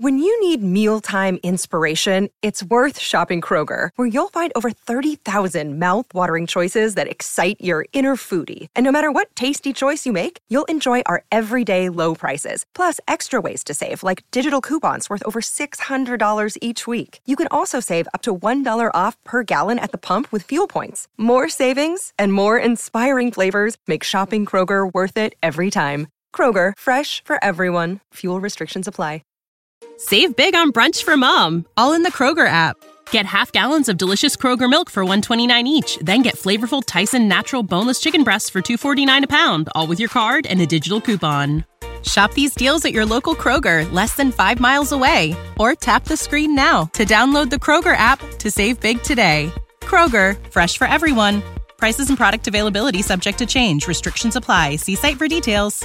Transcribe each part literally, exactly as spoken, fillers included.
When you need mealtime inspiration, it's worth shopping Kroger, where you'll find over thirty thousand mouth-watering choices that excite your inner foodie. And no matter what tasty choice you make, you'll enjoy our everyday low prices, plus extra ways to save, like digital coupons worth over six hundred dollars each week. You can also save up to one dollar off per gallon at the pump with fuel points. More savings and more inspiring flavors make shopping Kroger worth it every time. Kroger, fresh for everyone. Fuel restrictions apply. Save big on brunch for mom, all in the Kroger app. Get half gallons of delicious Kroger milk for one dollar and twenty-nine cents each. Then get flavorful Tyson natural boneless chicken breasts for two dollars and forty-nine cents a pound, all with your card and a digital coupon. Shop these deals at your local Kroger, less than five miles away. Or tap the screen now to download the Kroger app to save big today. Kroger, fresh for everyone. Prices and product availability subject to change. Restrictions apply. See site for details.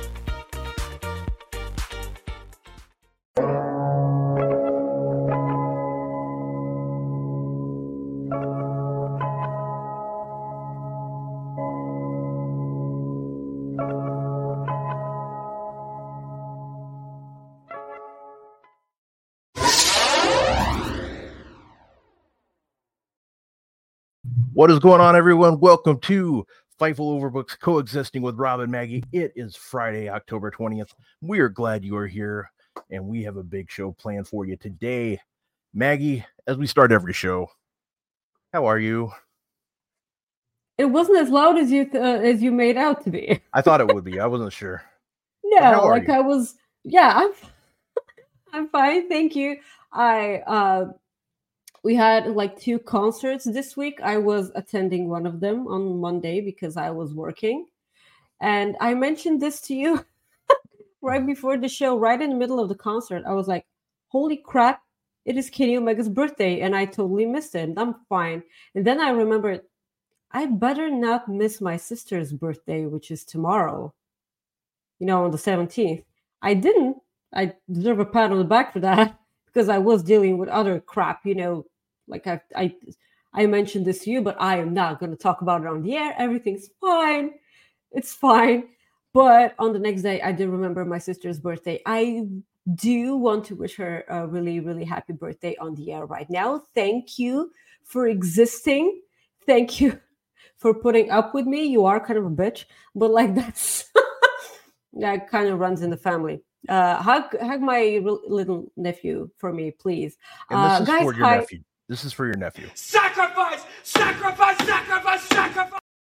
What is going on, everyone? Welcome to Fightful Overbooks, coexisting with Rob and Maggie. It is Friday, October twentieth. We are glad you are here, and we have a big show planned for you today. Maggie, as we start every show, how are you? It wasn't as loud as you th- uh, as you made out to be. I thought it would be. I wasn't sure. No, like you? I was. Yeah, I'm. I'm fine, thank you. I. Uh, We had like two concerts this week. I was attending one of them on Monday because I was working. And I mentioned this to you right before the show, right in the middle of the concert. I was like, holy crap, it is Kenny Omega's birthday. And I totally missed it. And I'm fine. And then I remembered, I better not miss my sister's birthday, which is tomorrow, you know, on the seventeenth. I didn't. I deserve a pat on the back for that because I was dealing with other crap, you know. Like I, I, I mentioned this to you, but I am not going to talk about it on the air. Everything's fine. It's fine. But on the next day, I did remember my sister's birthday. I do want to wish her a really, really happy birthday on the air right now. Thank you for existing. Thank you for putting up with me. You are kind of a bitch, but like that's, that kind of runs in the family. Uh, hug, hug my little nephew for me, please. And this uh, is guys, for your hi. nephew. This is for your nephew. Sacrifice! Sacrifice! Sacrifice! Sacrifice!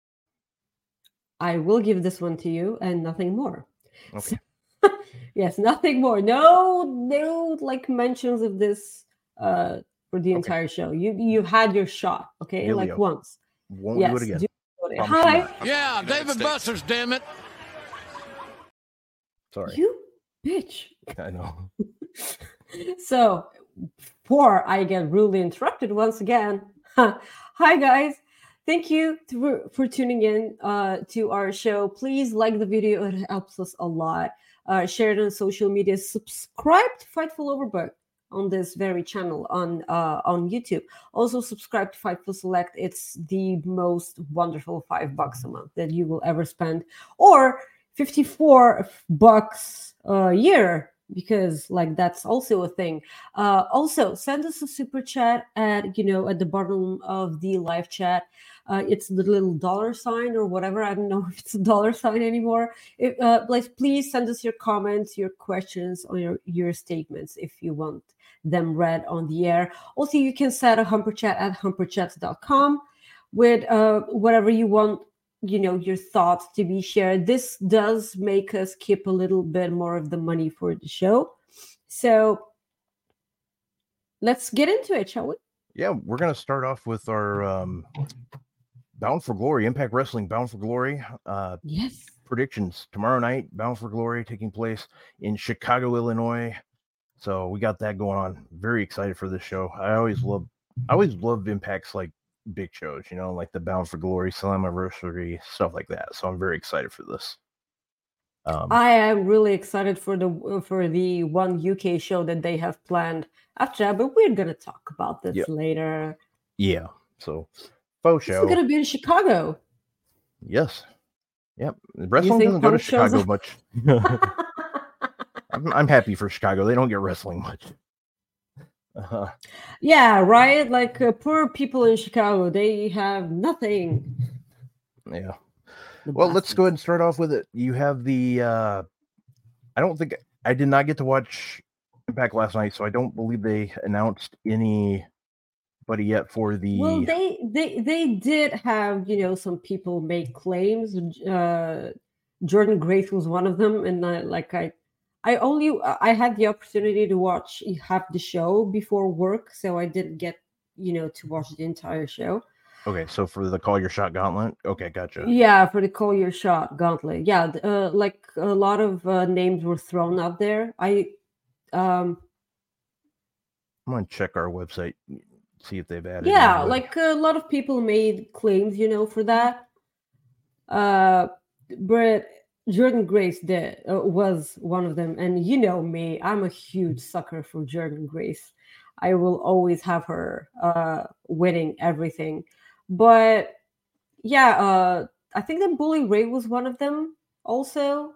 I will give this one to you and nothing more. Okay. Yes, nothing more. No, no, like mentions of this uh, for the Okay. entire show. You you had your shot, okay? Elio. Like once. Won't yes, do it again. do it. Promise you Hi. not. Yeah, David Buster's, damn it. Sorry. You bitch. I know. So, before I get rudely interrupted once again, hi guys. Thank you to, for tuning in uh, to our show. Please like the video. It helps us a lot. Uh, share it on social media. Subscribe to Fightful Overbook on this very channel on uh, on YouTube. Also, subscribe to Fightful Select. It's the most wonderful five bucks a month that you will ever spend. Or fifty-four bucks a year, because like that's also a thing. Uh, also, send us a super chat at, you know, at the bottom of the live chat. Uh, it's the little dollar sign or whatever. I don't know if it's a dollar sign anymore. If, uh, like, please send us your comments, your questions, or your, your statements if you want them read on the air. Also, you can set a humper chat at humper chats dot com with uh, whatever you want, you know, your thoughts to be shared. This does make us keep a little bit more of the money for the show. So let's get into it, shall we? Yeah, we're going to start off with our um, Bound for Glory, Impact Wrestling Bound for Glory. Uh, Yes. predictions tomorrow night, Bound for Glory taking place in Chicago, Illinois. So we got that going on. Very excited for this show. I always love, I always loved Impact's like big shows, you know, like the Bound for Glory, Slammiversary, stuff like that. So I'm very excited for this. Um, I am really excited for the for the one U K show that they have planned after that, but we're gonna talk about this Yep. later. yeah. So faux This show. is gonna be in Chicago. Yes. Yep. Wrestling think doesn't go to Punk shows Chicago up? much. I'm, I'm happy for Chicago. They don't get wrestling much. Uh-huh. Yeah, right. Like uh, poor people in Chicago, they have nothing. Yeah. The well, bastards. let's go ahead and start off with it. You have the. Uh, I don't think I did not get to watch Impact last night, so I don't believe they announced anybody yet for the. Well, they they they did have, you know, some people make claims. Uh, Jordan Grace was one of them, and I, like I, I only I had the opportunity to watch half the show before work, so I didn't get, you know, to watch the entire show. Okay, so for the Call Your Shot Gauntlet, okay, gotcha. Yeah, for the Call Your Shot Gauntlet, yeah, uh, like a lot of uh, names were thrown out there. I, um, I'm gonna check our website, see if they've added. Yeah, anybody. like a lot of people made claims, you know, for that. Uh, but Jordan Grace did uh, was one of them, and you know me, I'm a huge sucker for Jordan Grace. I will always have her uh, winning everything. But yeah, uh, I think that Bully Ray was one of them also.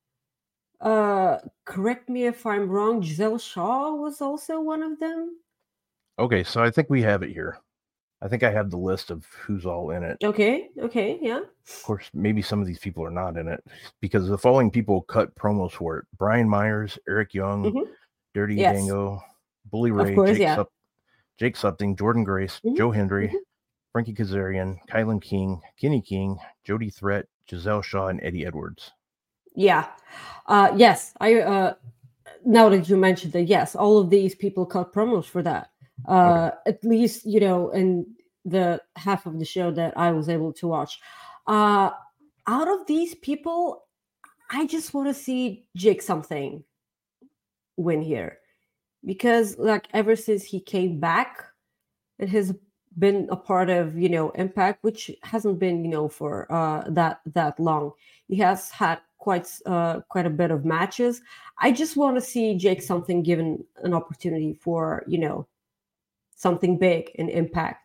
Uh, correct me if I'm wrong. Giselle Shaw was also one of them. Okay, so I think we have it here. I think I have the list of who's all in it. Okay, okay, yeah. Of course, maybe some of these people are not in it because the following people cut promos for it: Brian Myers, Eric Young, mm-hmm. Dirty yes. Dango, Bully Ray, course, Jake, yeah. Sup- Jake Supping, Jordan Grace, mm-hmm. Joe Hendry, mm-hmm. Frankie Kazarian, Kylan King, Kenny King, Jody Threat, Giselle Shaw, and Eddie Edwards. Yeah. Uh, yes. I uh, now that you mentioned that, yes, all of these people cut promos for that. Uh, okay. At least, you know, in the half of the show that I was able to watch. Uh, out of these people, I just want to see Jake Something win here. Because, like, ever since he came back, it has been a part of, you know, Impact, which hasn't been, you know, for uh, that that long. He has had quite uh, quite a bit of matches. I just want to see Jake Something given an opportunity for, you know, something big in Impact.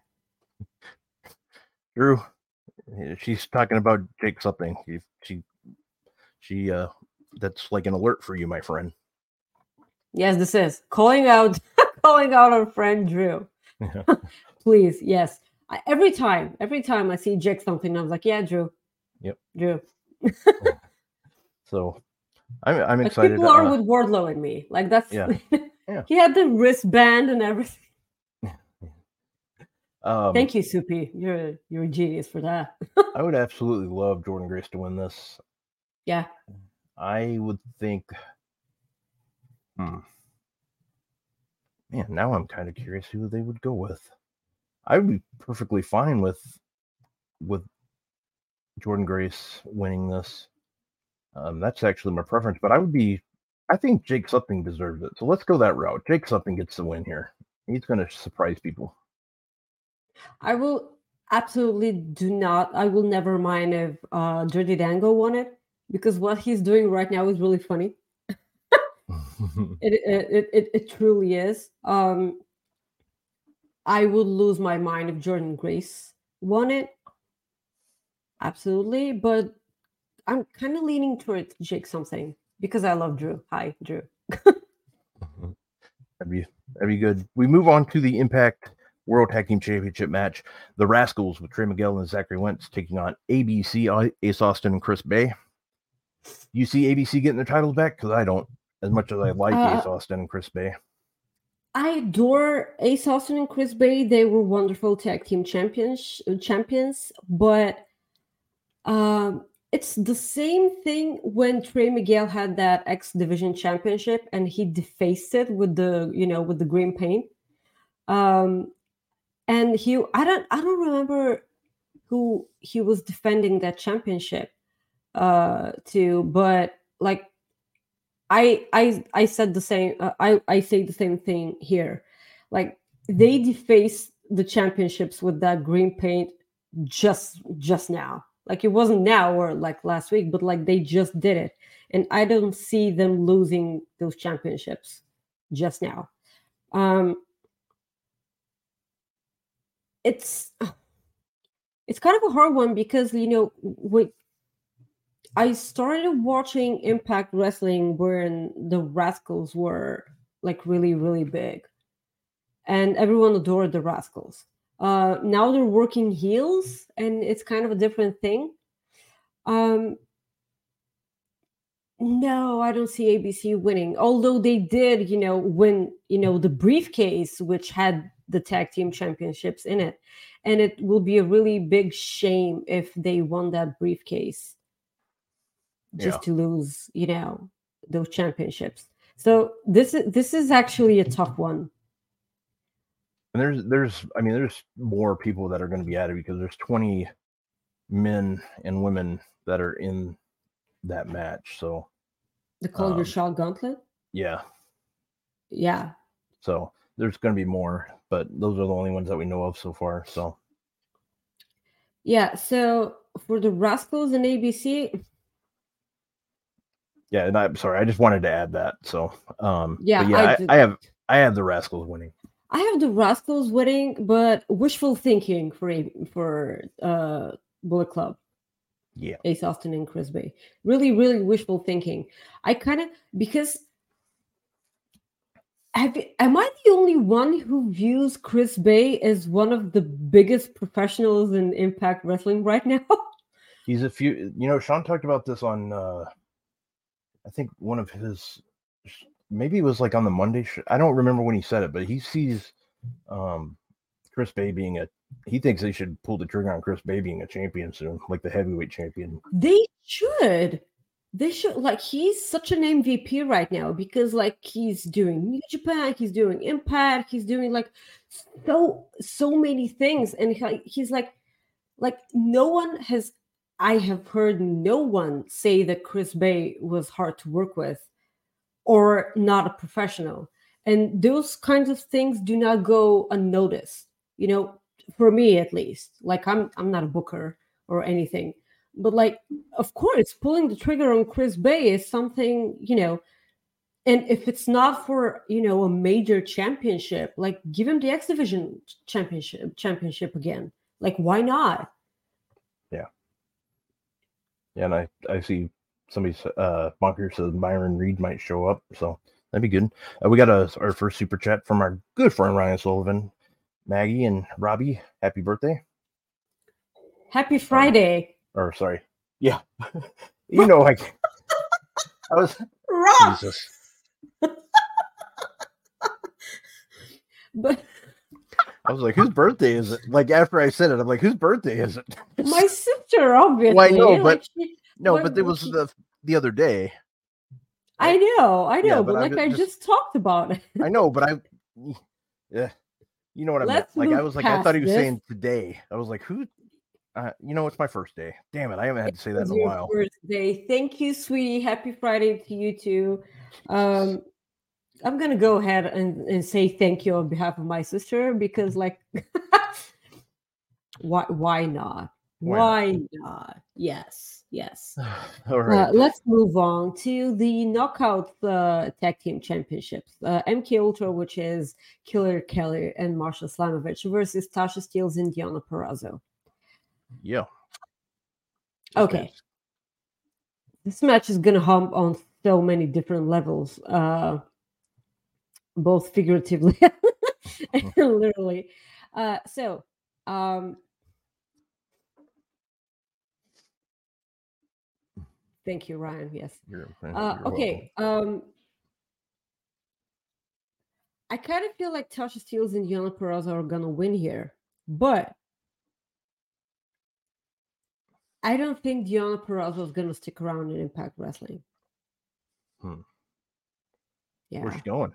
Drew, she's talking about Jake Something. She, she, she, uh, that's like an alert for you, my friend. Yes, this is calling out, calling out our friend Drew. Yeah. Please, yes. I, every time, every time I see Jake Something, I was like, yeah, Drew. Yep. Drew. So, I'm I'm like excited. People are uh, with Wardlow and me. Like that's. Yeah. yeah. He had the wristband and everything. Um, Thank you, Soupy. You're you're a genius for that. I would absolutely love Jordan Grace to win this. Yeah. I would think. Hmm. Man, now I'm kind of curious who they would go with. I would be perfectly fine with with Jordan Grace winning this. Um, that's actually my preference, but I would be. I think Jake Something deserves it. So let's go that route. Jake Something gets the win here. He's going to surprise people. I will absolutely do not. I will never mind if uh, Dirty Dango won it because what he's doing right now is really funny. it, it it it truly is. Um, I would lose my mind if Jordan Grace won it. Absolutely, but I'm kind of leaning towards Jake Something because I love Drew. Hi, Drew. that'd be that'd be good. We move on to the Impact World Tag Team Championship match. The Rascals with Trey Miguel and Zachary Wentz taking on A B C, Ace Austin, and Chris Bay. You see A B C getting their titles back? Because I don't. As much as I like uh, Ace Austin and Chris Bay. I adore Ace Austin and Chris Bay. They were wonderful tag team champions, champions, but um, it's the same thing when Trey Miguel had that X Division championship and he defaced it with the, you know, with the green paint. Um, and he, I don't, I don't remember who he was defending that championship uh, to, but like, I I I said the same. Uh, I I say the same thing here. Like they defaced the championships with that green paint just just now. Like it wasn't now or like last week, but like they just did it, and I don't see them losing those championships just now. Um, it's it's kind of a hard one because you know with I started watching Impact Wrestling when the Rascals were like really, really big. And everyone adored the Rascals. Uh, now they're working heels, and it's kind of a different thing. Um, no, I don't see A B C winning. Although they did, you know, win, you know, the briefcase, which had the tag team championships in it. And it will be a really big shame if they won that briefcase just Yeah. to lose, you know, those championships. So this is this is actually a tough one. And there's there's I mean there's more people that are going to be added because there's twenty men and women that are in that match. So the Calder um, Shaw Gauntlet. Yeah. Yeah. So there's going to be more, but those are the only ones that we know of so far. So yeah. So for the Rascals and A B C. Yeah, and I'm sorry, I just wanted to add that. So um, yeah, yeah, I, I, I have I have the Rascals winning. I have the Rascals winning, but wishful thinking for for uh, Bullet Club. Yeah, Ace Austin and Chris Bay. Really, really wishful thinking. I kind of because have you, am I the only one who views Chris Bay as one of the biggest professionals in Impact Wrestling right now? He's a few. You know, Sean talked about this on. Uh, I think one of his. Maybe it was like on the Monday show. I don't remember when he said it, but he sees um, Chris Bay being a. He thinks they should pull the trigger on Chris Bay being a champion soon, like the heavyweight champion. They should. They should. Like, he's such an M V P right now because, like, he's doing New Japan, he's doing Impact, he's doing like so so many things, and he, he's like, like no one has. I have heard no one say that Chris Bay was hard to work with or not a professional. And those kinds of things do not go unnoticed, you know, for me at least. Like I'm I'm not a booker or anything. But like, of course, pulling the trigger on Chris Bay is something, you know, and if it's not for, you know, a major championship, like give him the X Division championship championship again. Like, why not? Yeah. Yeah, and I, I see somebody, uh, Bunker says Myron Reed might show up, so that'd be good. Uh, we got a, our first super chat from our good friend Ryan Sullivan. Maggie and Robbie, happy birthday. Happy Friday. Um, or, sorry. Yeah. You know, like, I was, Rob. Jesus. But I was like, whose birthday is it? Like, after I said it, I'm like, whose birthday is it? My sister, obviously. Well, I know, but like she, no, when, but it was she, the the other day. I know, I know, yeah, but, but like I just, just talked about it. I know, but I, yeah, you know what I Let's meant. Like, I was like, I thought he was this. saying today. I was like, who? Uh, you know, it's my first day. Damn it, I haven't had to say that in a your while. First day. Thank you, sweetie. Happy Friday to you too. Um, I'm gonna go ahead and, and say thank you on behalf of my sister because, like, why why not? Why, why not? not? Yes, yes. All right. Uh, let's move on to the Knockout uh, Tag Team Championships. Uh, M K Ultra, which is Killer Kelly and Marsha Slamovich versus Tasha Steelz and Deonna Purrazzo. Yeah. Okay. Nice. This match is gonna hump on so many different levels, uh, both figuratively and literally. Uh, so, um, thank you, Ryan. Yes. You're, uh, you're okay. Um, I kind of feel like Tasha Steelz and Deonna Purrazzo are gonna win here, but I don't think Deonna Purrazzo is gonna stick around in Impact Wrestling. Hmm. Yeah. Where's she going?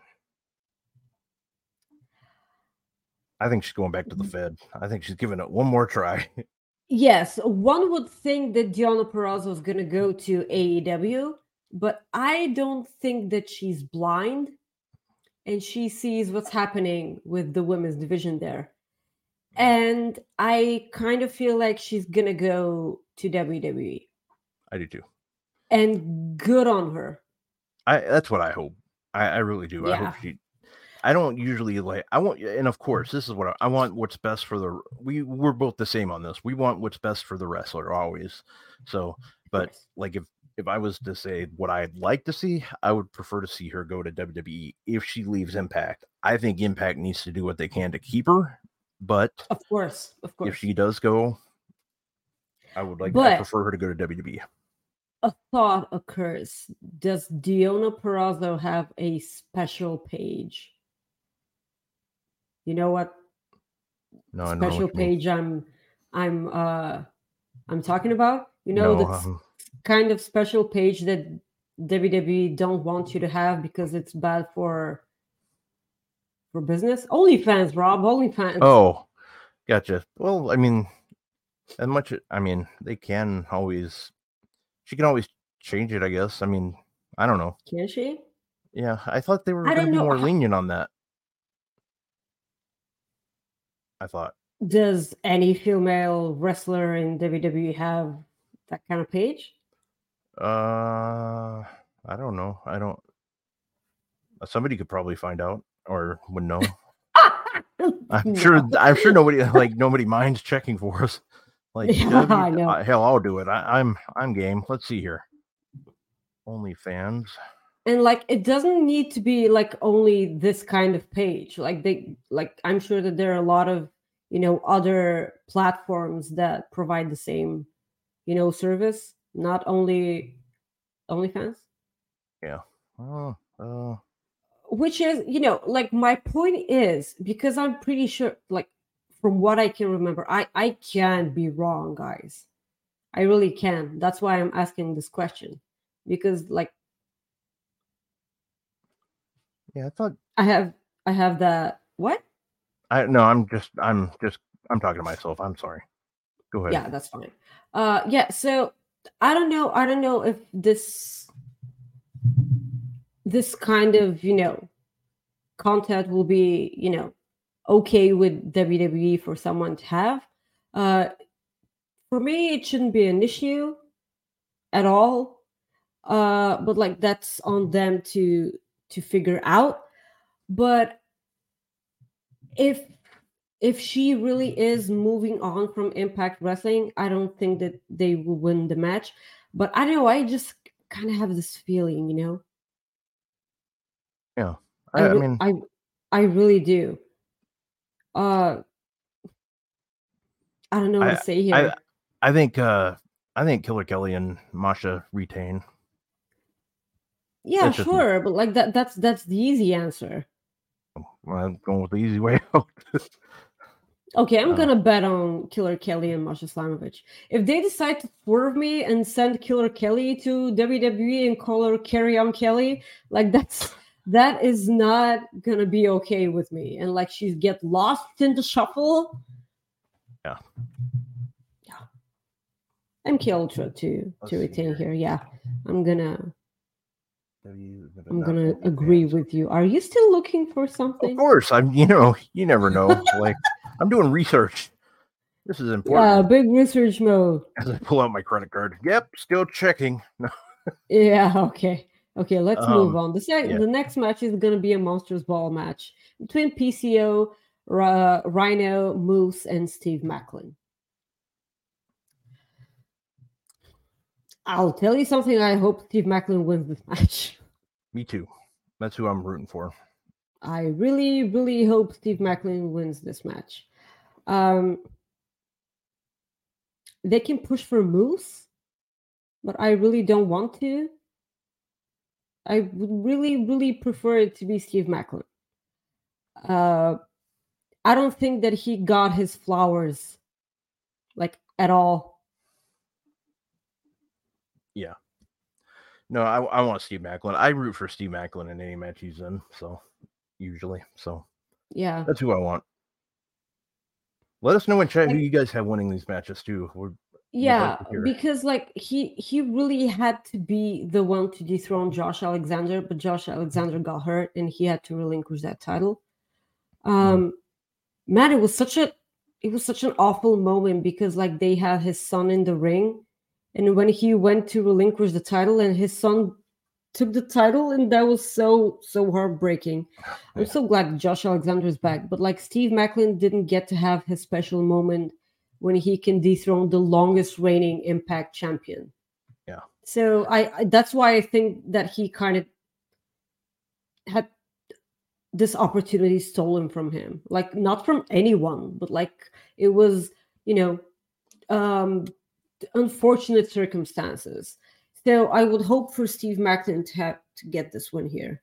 I think she's going back to the Fed. I think she's giving it one more try. Yes, one would think that Deonna Purrazzo is going to go to A E W, but I don't think that she's blind and she sees what's happening with the women's division there. And I kind of feel like she's going to go to W W E. I do too. And good on her. I That's what I hope. I, I really do. Yeah. I hope she... I don't usually like, I want, and of course, this is what I, I want what's best for the, we, we're both the same on this. We want what's best for the wrestler always. So But like if if I was to say what I'd like to see, I would prefer to see her go to W W E if she leaves Impact. I think Impact needs to do what they can to keep her, but of course, of course, if she does go, I would like but I prefer her to go to W W E. A thought occurs: does Deonna Purrazzo have a special page? You know what? No, special what page I'm I'm uh I'm talking about? You know, no, that's um, kind of special page that W W E don't want you to have because it's bad for for business. OnlyFans, Rob. OnlyFans. Oh, gotcha. Well, I mean, as much I mean, they can always. She can always change it, I guess. I mean, I don't know. Can she? Yeah, I thought they were I going to don't be know. more lenient on that. I thought. Does any female wrestler in W W E have that kind of page? Uh, I don't know. I don't. Somebody could probably find out or would know. I'm No. sure. I'm sure nobody like nobody minds checking for us. Like, Yeah, W, I know. uh, hell, I'll do it. I, I'm I'm game. Let's see here. OnlyFans. And like, it doesn't need to be like only this kind of page. Like they, like I'm sure that there are a lot of, you know, other platforms that provide the same, you know, service. Not only OnlyFans. Yeah. Oh. Uh. Which is, you know, like my point is because I'm pretty sure, like from what I can remember, I I can be wrong, guys. I really can. That's why I'm asking this question because, like. Yeah, I thought I have I have that what? I no, I'm just I'm just I'm talking to myself. I'm sorry. Go ahead. Yeah, that's fine. Uh yeah, so I don't know. I don't know if this this kind of, you know, content will be, you know, okay with W W E for someone to have. Uh for me it shouldn't be an issue at all. Uh but like that's on them to to figure out. But if if she really is moving on from Impact Wrestling, I don't think that they will win the match. But I don't know, I just kind of have this feeling, you know. Yeah, I, I, I re- mean, I I really do. Uh, I don't know what I, to say here. I I think uh I think Killer Kelly and Masha retain. Yeah, That's just me. sure, but like that that's that's the easy answer. Well, I'm going with the easy way out. Okay, I'm Uh, gonna bet on Killer Kelly and Masha Slamovich. If they decide to swerve me and send Killer Kelly to W W E and call her Carry On Kelly, like that's that is not gonna be okay with me. And like she's get lost in the shuffle. Yeah. Yeah. I'm Ultra to Let's to see retain here. here. Yeah. I'm gonna W- I'm not gonna OnlyFans. agree with you. Are you still looking for something? Of course, I'm. You know, you never know. Like I'm doing research. This is Yeah, important. big research mode. As I pull out my credit card. Yep, still checking. No. Yeah, okay. Okay, let's Um, move on. The sec- yeah. the next match is going to be a Monsters Ball match between P C O, Ra- Rhino, Moose, and Steve Macklin. I'll tell you something. I hope Steve Macklin wins this match. Me too. That's who I'm rooting for. I really, really hope Steve Macklin wins this match. Um, they can push for Moose, but I really don't want to. I would really, really prefer it to be Steve Macklin. Uh, I don't think that he got his flowers, like, at all. Yeah. No, I, I want Steve Macklin. I root for Steve Macklin in any match he's in. So usually, so Yeah. that's who I want. Let us know in chat who Like- you guys have winning these matches too. We're, Yeah, like to hear. because like he he really had to be the one to dethrone Josh Alexander, but Josh Alexander got hurt and he had to relinquish that title. Um, man, it was such a it was such an awful moment because like they had his son in the ring, and when he went to relinquish the title, and his son took the title, and that was so so heartbreaking. I'm so glad that Josh Alexander is back, but like Steve Macklin didn't get to have his special moment when he can dethrone the longest reigning Impact champion. So I, I that's why I think that he kind of had this opportunity stolen from him, like not from anyone, but like it was, you know, um, unfortunate circumstances. So I would hope for Steve Maclin to have to get this win here.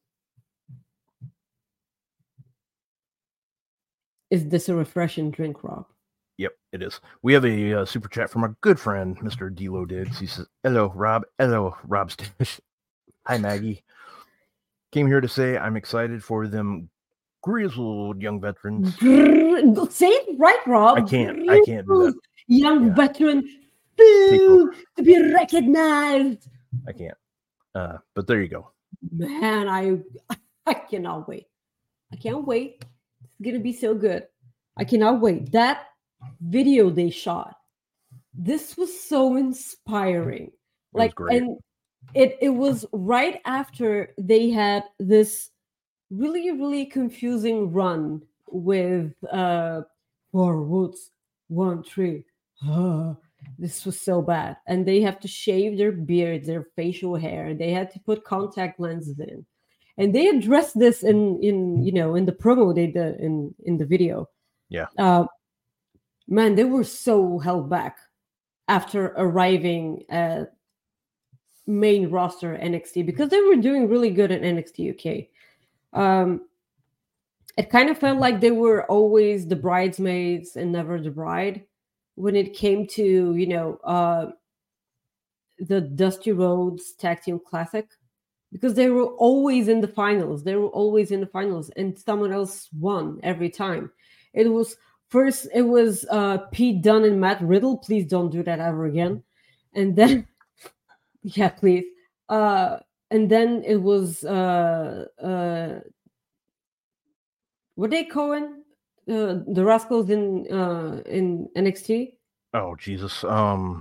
Is this a refreshing drink, Rob? Yep, it is. We have a uh, super chat from our good friend, Mister D'Lo Diggs. He says, hello, Rob. Hello, Rob Stish. Hi, Maggie. Came here to say I'm excited for them grizzled young veterans. Say it right, Rob. I can't. I can't do that. Young yeah. veteran to be recognized. I can't. Uh, but there you go. Man, I I cannot wait. I can't wait. It's gonna be so good. I cannot wait. That video they shot, this was so inspiring. It like was great. And it it was right after they had this really, really confusing run with uh four woods, one tree. Uh, this was so bad. And they have to shave their beards, their facial hair. They had to put contact lenses in. And they addressed this in, in you know, in the promo they did in, in the video. Yeah. Uh, man, they were so held back after arriving at main roster N X T because they were doing really good at N X T U K. Um, it kind of felt like they were always the bridesmaids and never the bride when it came to, you know, uh, the Dusty Rhodes Tag Team Classic. Because they were always in the finals. They were always in the finals. And someone else won every time. It was first, it was uh, Pete Dunne and Matt Riddle. Please don't do that ever again. And then, yeah, please. Uh, and then it was, uh, uh, what they calling? Uh, the Rascals in uh, in N X T? Oh, Jesus. Um.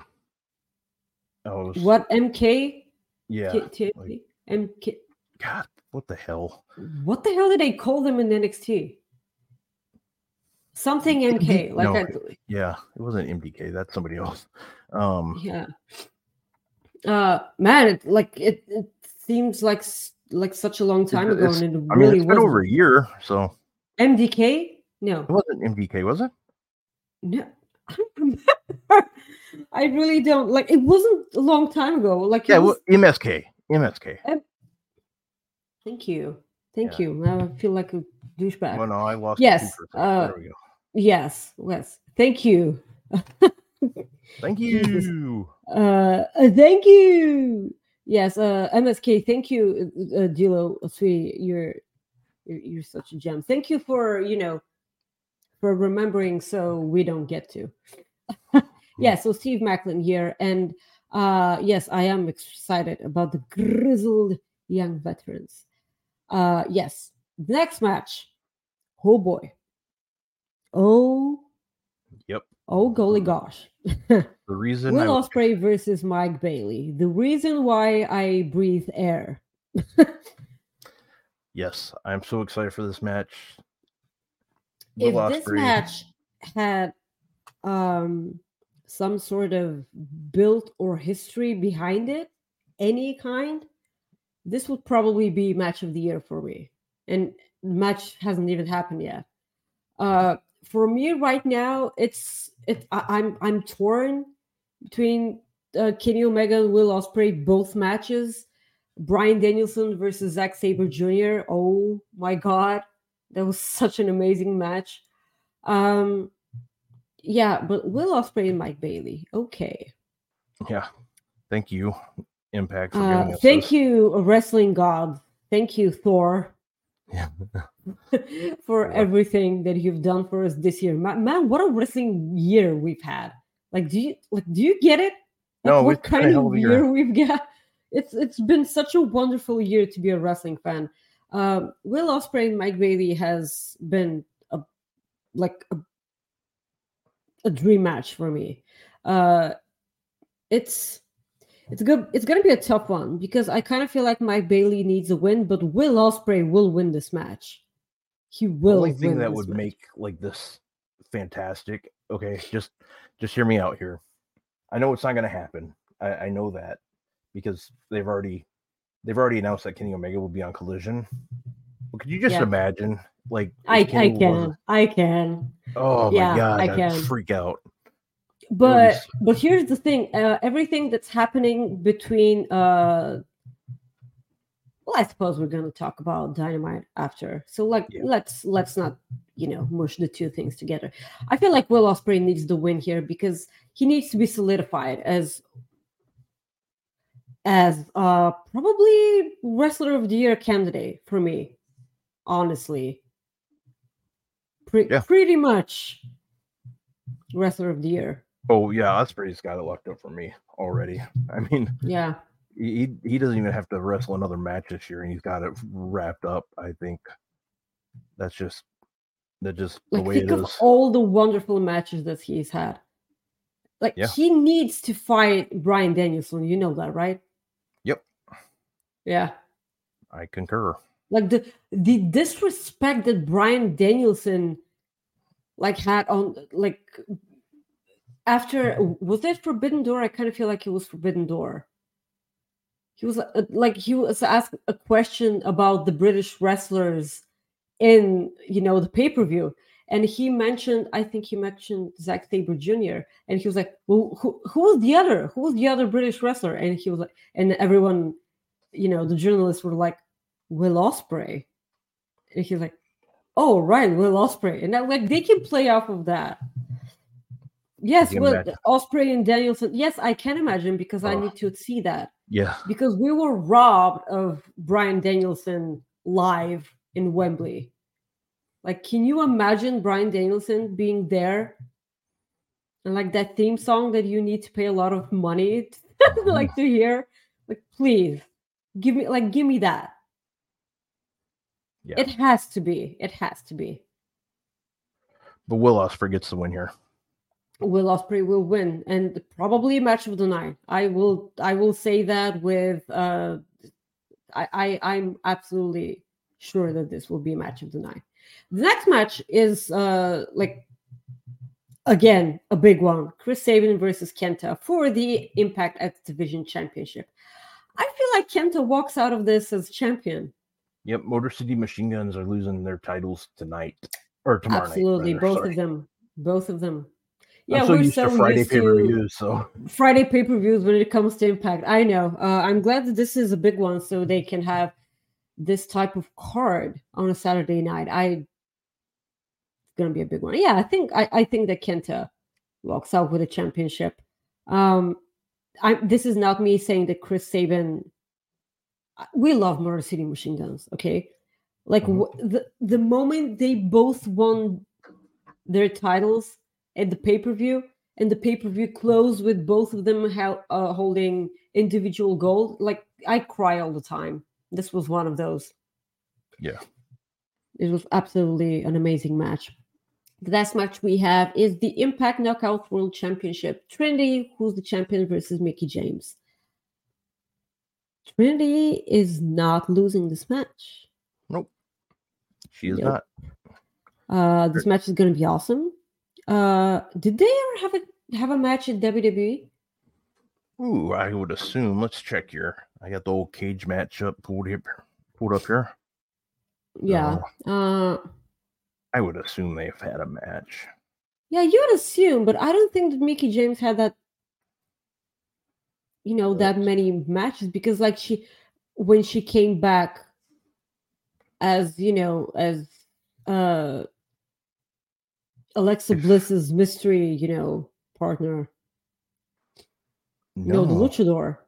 Oh, was... What, M K? Yeah. T- T- like... M K. God, what the hell? What the hell did they call them in N X T? Something M K. Like no, I, yeah, it wasn't M D K. That's somebody else. Um, yeah. Uh, man, it, like it, it seems like like such a long time ago, and it I really mean, it's been wasn't. over a year. So M D K? No, it wasn't M D K, was it? No, I don't remember. I really don't. Like it wasn't a long time ago. Like yeah, was... well, M S K. M S K. M- Thank you. Thank yeah. you. Now I feel like a douchebag. Well, no, I lost. Yes. Uh, there we go. Yes. Yes. Thank you. Thank you. Uh, thank you. Yes. Uh, M S K. Thank you, uh, D'Lo, sweetie. You're, you're you're such a gem. Thank you for you know for remembering so we don't get to. Yeah. So Steve Maclin here, and uh, yes, I am excited about the grizzled young veterans. Uh, yes. Next match. Oh boy. Oh. Yep. Oh golly gosh. The reason Will I... Ospreay versus Mike Bailey. The reason why I breathe air. Yes, I'm so excited for this match. Will if Ospreay... this match had um some sort of build or history behind it, any kind, this would probably be match of the year for me. And match hasn't even happened yet. Uh, for me right now, it's it. I, I'm I'm torn between uh, Kenny Omega and Will Ospreay, both matches. Bryan Danielson versus Zack Sabre Junior Oh my God, that was such an amazing match. Um, yeah, but Will Ospreay and Mike Bailey. Okay. Yeah, thank you, Impact. For uh, giving us thank this. you, Wrestling God. Thank you, Thor. Yeah. for yeah. everything that you've done for us this year. Man, man, what a wrestling year we've had. Like, do you like do you get it? Like, no, what kind of year, year we've got? It's it's been such a wonderful year to be a wrestling fan. Um, Will Ospreay and Mike Bailey has been a like a, a dream match for me. Uh, it's It's good. It's going to be a tough one because I kind of feel like Mike Bailey needs a win, but Will Ospreay will win this match. He will. The only thing win that this would match. make like this fantastic. Okay, just just hear me out here. I know it's not going to happen. I, I know that, because they've already they've already announced that Kenny Omega will be on Collision. But could you just Yeah. imagine, like, I if Kenny I can wasn't- I can. Oh Yeah, my god, I I'd can. freak out. But s- but here's the thing: uh, everything that's happening between. Uh, well, I suppose we're going to talk about Dynamite after. So like, Yeah. let's let's not you know mush the two things together. I feel like Will Ospreay needs the win here because he needs to be solidified as as uh probably Wrestler of the Year candidate for me. Honestly, Pre- Yeah. pretty much Wrestler of the Year. Oh yeah, Ospreay's got it locked up for me already. I mean, Yeah. he he doesn't even have to wrestle another match this year, and he's got it wrapped up. I think that's just that just Like the way think it of is. all the wonderful matches that he's had. Like Yeah. he needs to fight Bryan Danielson. You know that, right? Yep, Yeah. I concur. Like the the disrespect that Bryan Danielson like had on like after was it Forbidden Door? I kind of feel like it was Forbidden Door. He was uh, like he was asked a question about the British wrestlers in you know the pay-per-view, and he mentioned I think he mentioned Zack Sabre Junior and he was like, well, who who was the other who was the other British wrestler? And he was like, and everyone, you know, the journalists were like, Will Ospreay. And he's like, oh right, Will Ospreay. And that, like they can play off of that. Yes, can Will imagine. Ospreay and Danielson. Yes, I can imagine because I Oh. need to see that. Yeah, Because we were robbed of Bryan Danielson live in Wembley. Like, can you imagine Bryan Danielson being there? And like that theme song that you need to pay a lot of money to, like to hear? Like, please, give me like give me that. yeah. It has to be. It has to be. But Will Ospreay gets the win here. Will Ospreay will win, and probably match of the night. I will. I will say that with. Uh, I, I. I'm absolutely sure that this will be a match of the night. The next match is uh like again a big one: Chris Sabin versus Kenta for the Impact X Division Championship. I feel like Kenta walks out of this as champion. Yep, Motor City Machine Guns are losing their titles tonight or tomorrow Absolutely, night. Rather, both sorry. of them. Both of them. Yeah, I'm so we're used so to Friday used pay per to views, so Friday pay-per-views when it comes to Impact. I know. Uh, I'm glad that this is a big one so they can have this type of card on a Saturday night. I it's gonna be a big one. Yeah, I think I, I think that Kenta walks out with a championship. Um I this is not me saying that Chris Sabin. We love Motor City Machine Guns, okay? Like Mhm. w- the the moment they both won their titles at the pay-per-view, and the pay-per-view closed with both of them ha- uh, holding individual gold, like I cry all the time. This was one of those. yeah. It was absolutely an amazing match. The last match we have is the Impact Knockout World Championship. Trinity, who's the champion, versus Mickie James. Trinity is not losing this match. Nope. She is Nope. not. Uh, this match is going to be awesome. Uh, did they ever have a have a match in W W E? Ooh, I would assume. Let's check here. I got the old cage match up pulled here, pulled up here. Yeah. Uh, I would assume they've had a match. yeah, you would assume, but I don't think that Mickie James had that, you know, that many matches because, like, she when she came back as you know as uh Alexa If- Bliss's mystery, you know, partner. No, No, the luchador.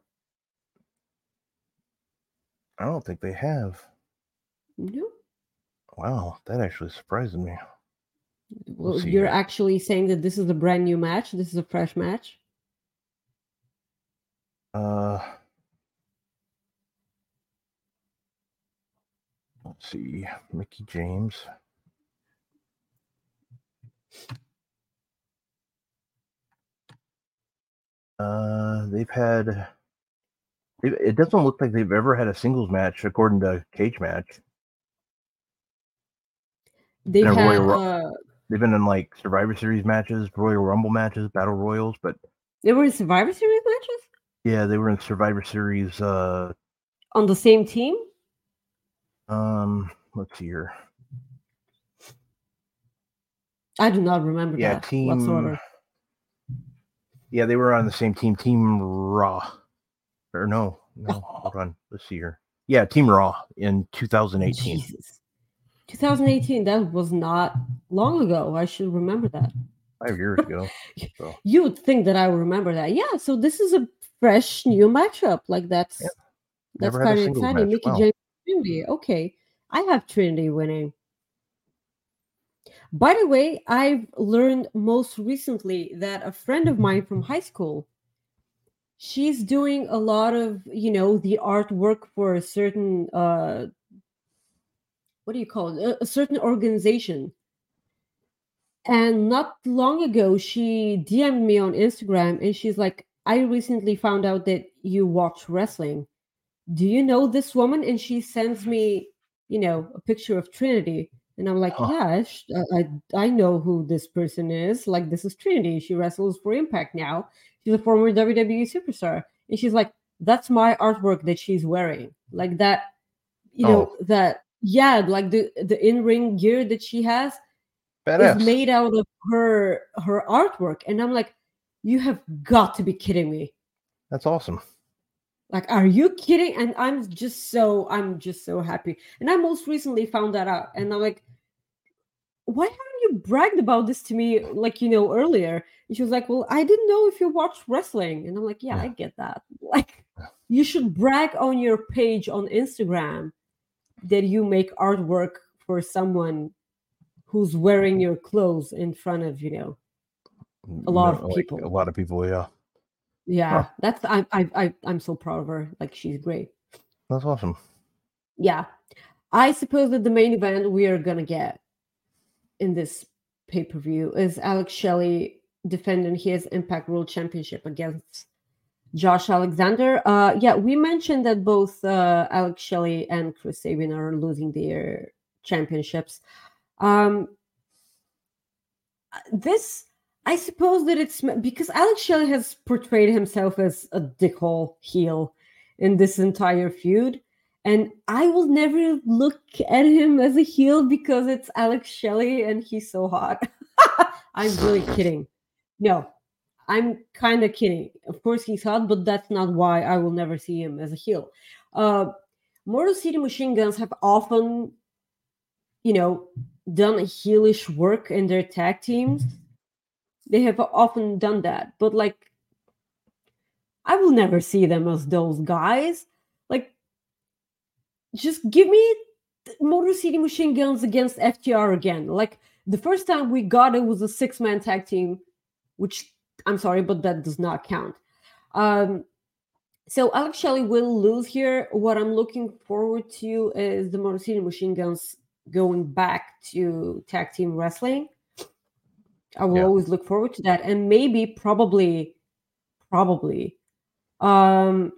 I don't think they have. No. Wow, that actually surprised me. Well, Let's see you're here. actually saying that this is a brand new match. This is a fresh match. Uh, let's see, Mickie James. Uh, they've had. It, it doesn't look like they've ever had a singles match, according to Cage Match. They've And a had. Royal Ru- Uh, They've been in like Survivor Series matches, Royal Rumble matches, Battle Royals, but they were in Survivor Series matches. Yeah, they were in Survivor Series. Uh, on the same team? Um, let's see here. I do not remember Yeah, that team. whatsoever. Yeah, they were on the same team, Team Raw. Or no, no, hold on. Let's see here. Yeah, Team Raw in two thousand eighteen. Jesus. twenty eighteen, that was not long ago. I should remember that. Five years ago. So. You would think that I would remember that. Yeah, so this is a fresh new matchup. Like that's Yeah. that's Never had kind a of singles exciting. match. Mickey Wow. James Trinity. Okay. I have Trinity winning. By the way, I've learned most recently that a friend of mine from high school, she's doing a lot of, you know, the artwork for a certain uh what do you call it? A, a certain organization. And not long ago, she D M'd me on Instagram and she's like, I recently found out that you watch wrestling. Do you know this woman? And she sends me, you know, a picture of Trinity. And I'm like, Huh. yeah, I, I know who this person is. Like, this is Trinity. She wrestles for Impact now. She's a former W W E superstar. And she's like, that's my artwork that she's wearing. Like that, you Oh. know, that, yeah, like the, the in-ring gear that she has Badass. is made out of her her artwork. And I'm like, you have got to be kidding me. That's awesome. Like, are you kidding? And I'm just so, I'm just so happy. And I most recently found that out. And I'm like, why haven't you bragged about this to me, like, you know, earlier? And she was like, well, I didn't know if you watched wrestling. And I'm like, yeah, Yeah. I get that. Like, you should brag on your page on Instagram that you make artwork for someone who's wearing your clothes in front of, you know, a lot No, of people. Like a lot of people, yeah. Yeah, Huh. that's I I I I'm so proud of her. Like, she's great. That's awesome. Yeah, I suppose that the main event we are gonna get in this pay per view is Alex Shelley defending his Impact World Championship against Josh Alexander. Uh, yeah, we mentioned that both uh, Alex Shelley and Chris Sabin are losing their championships. Um, this. I suppose that it's because Alex Shelley has portrayed himself as a dickhole heel in this entire feud. And I will never look at him as a heel because it's Alex Shelley and he's so hot. I'm really kidding. No, I'm kind of kidding. Of course he's hot, but that's not why I will never see him as a heel. Uh, Motor City Machine Guns have often, you know, done heelish work in their tag teams. They have often done that, but like, I will never see them as those guys. Like, just give me Motor City Machine Guns against F T R again. Like, the first time we got it was a six-man tag team, which I'm sorry, but that does not count. Um, so Alex Shelley will lose here. What I'm looking forward to is the Motor City Machine Guns going back to tag team wrestling. I will Yeah. always look forward to that. And maybe, probably, probably, um,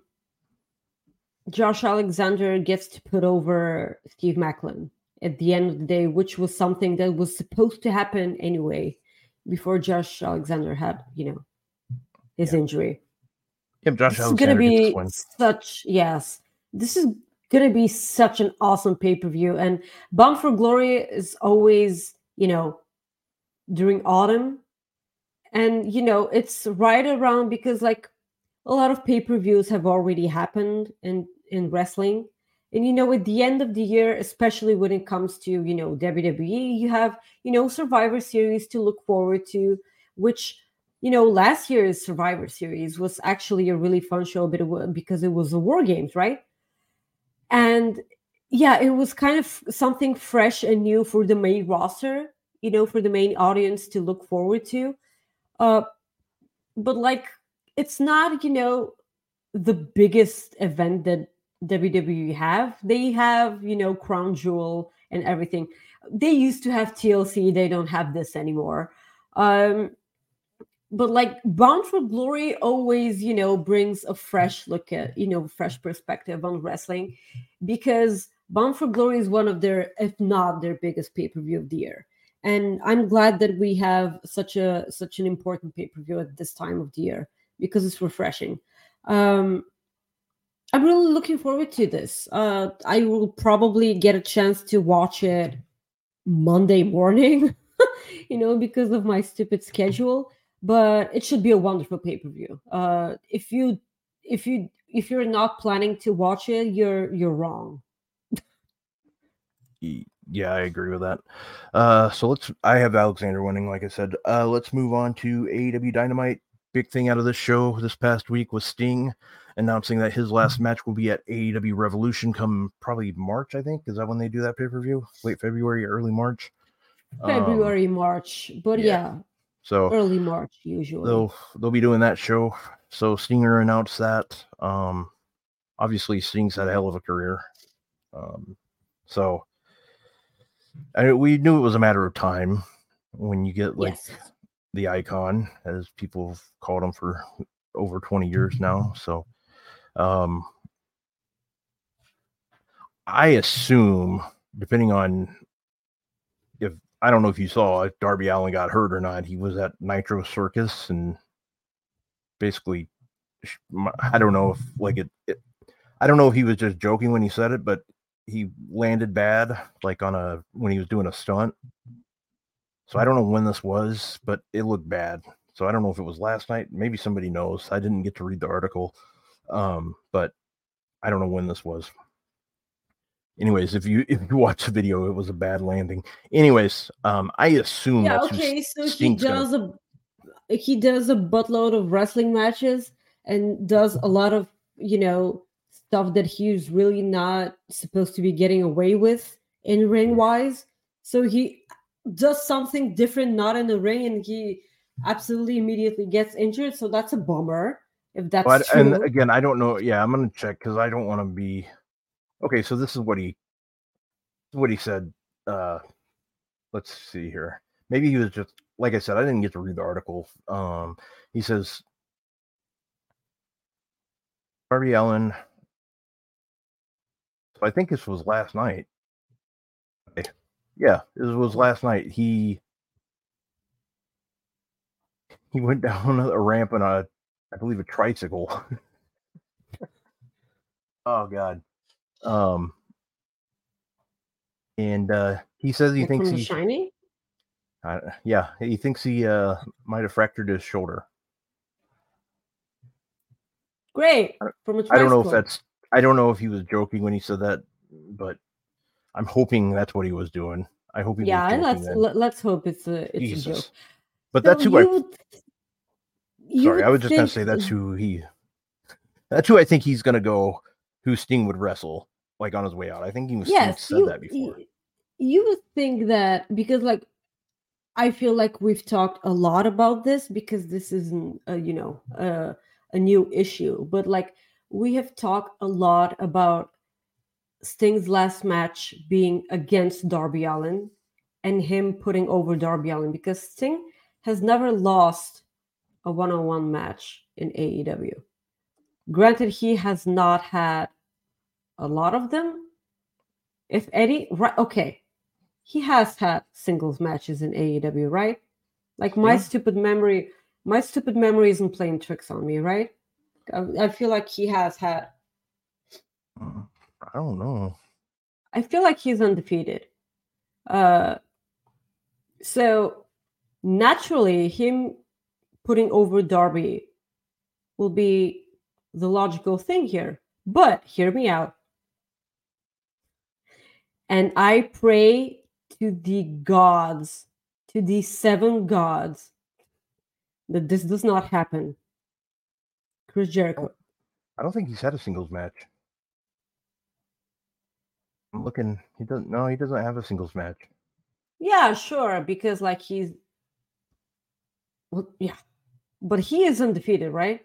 Josh Alexander gets to put over Steve Maclin at the end of the day, which was something that was supposed to happen anyway before Josh Alexander had, you know, his Yeah. injury. Yep, Josh This is going to Alexander gets be this win. such, yes, this is going to be such an awesome pay-per-view. And Bound for Glory is always, you know, during autumn. And, you know, it's right around because, like, a lot of pay-per-views have already happened in, in wrestling. And, you know, at the end of the year, especially when it comes to, you know, W W E, you have, you know, Survivor Series to look forward to, which, you know, last year's Survivor Series was actually a really fun show because it was a War Games, right? And, yeah, it was kind of something fresh and new for the main roster, you know, for the main audience to look forward to. Uh, but, like, it's not, you know, the biggest event that W W E have. They have, you know, Crown Jewel and everything. They used to have T L C. They don't have this anymore. Um, but, like, Bound for Glory always, you know, brings a fresh look at, you know, fresh perspective on wrestling because Bound for Glory is one of their, if not their biggest pay-per-view of the year. And I'm glad that we have such a such an important pay-per-view at this time of the year because it's refreshing. Um, I'm really looking forward to this. Uh, I will probably get a chance to watch it Monday morning, you know, because of my stupid schedule. But it should be a wonderful pay per view. Uh, if you, if you, if you're not planning to watch it, you're you're wrong. Yeah, I agree with that. Uh, so let's. I have Alexander winning, like I said. Uh, let's move on to A E W Dynamite. Big thing out of this show this past week was Sting announcing that his last match will be at A E W Revolution come probably March, I think. Is that when they do that pay per view? Late February, early March. February, um, March, but yeah. yeah, so early March usually. They'll they'll be doing that show. So Stinger announced that. Um, obviously Sting's had a hell of a career. Um, so. I, we knew it was a matter of time when you get like yes. the icon, as people have called him for over twenty years now. So, um, I assume, depending on if I don't know if you saw if Darby Allin got hurt or not, he was at Nitro Circus and basically, I don't know if like it, it I don't know if he was just joking when he said it, but he landed bad, like on a when he was doing a stunt. So I don't know when this was, but it looked bad. So I don't know if it was last night. Maybe somebody knows. I didn't get to read the article, um, but I don't know when this was. Anyways, if you if you watch the video, it was a bad landing. Anyways, um, I assume yeah. that's Okay, so he does gonna... a he does a buttload of wrestling matches and does a lot of you know. stuff that he's really not supposed to be getting away with in ring wise. So he does something different, not in the ring, and he absolutely immediately gets injured. So that's a bummer if that's but, true. And again, I don't know. Yeah, I'm going to check because I don't want to be okay. So this is what he, what he said. Uh, let's see here. Maybe he was just, like I said, I didn't get to read the article. Um, he says, Darby Allin, I think this was last night. Yeah, this was last night. He he went down a ramp on a, I believe, a tricycle. Oh God. Um. And uh, he says he like thinks he's shiny. Uh, yeah, he thinks he uh, might have fractured his shoulder. Great. From a tricycle. I don't know if that's. I don't know if he was joking when he said that, but I'm hoping that's what he was doing. I hope he yeah, was joking let's then. let's hope it's a it's Jesus. a joke. But so that's who I. Sorry, I was just think... gonna say that's who he. That's who I think he's gonna go. Who Sting would wrestle like on his way out. I think he was yes, said you, that before. You, you would think that because like I feel like we've talked a lot about this because this isn't a, you know a, a new issue, but like we have talked a lot about Sting's last match being against Darby Allin and him putting over Darby Allin because Sting has never lost a one-on-one match in A E W. Granted, he has not had a lot of them. If any, right? Okay, he has had singles matches in A E W, right? Like my yeah. stupid memory, my stupid memory isn't playing tricks on me, right? I, I feel like he has had. I don't know. I feel like he's undefeated. Uh, so naturally, him putting over Darby will be the logical thing here. But hear me out. And I pray to the gods, to the seven gods, that this does not happen. Chris Jericho. I don't think he's had a singles match. I'm looking. He doesn't. No, he doesn't have a singles match. Yeah, sure, because like he's. Well, yeah, but he is undefeated, right?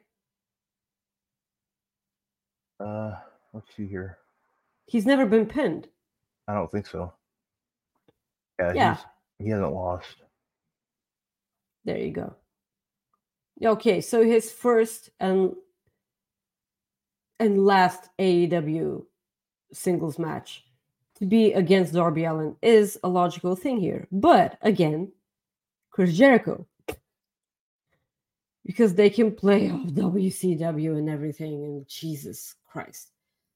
Uh, let's see here. He's never been pinned. I don't think so. Yeah, yeah. He's, he hasn't lost. There you go. Okay, so his first and and last A E W singles match to be against Darby Allin is a logical thing here. But again, Chris Jericho. because they can play off W C W and everything, and Jesus Christ.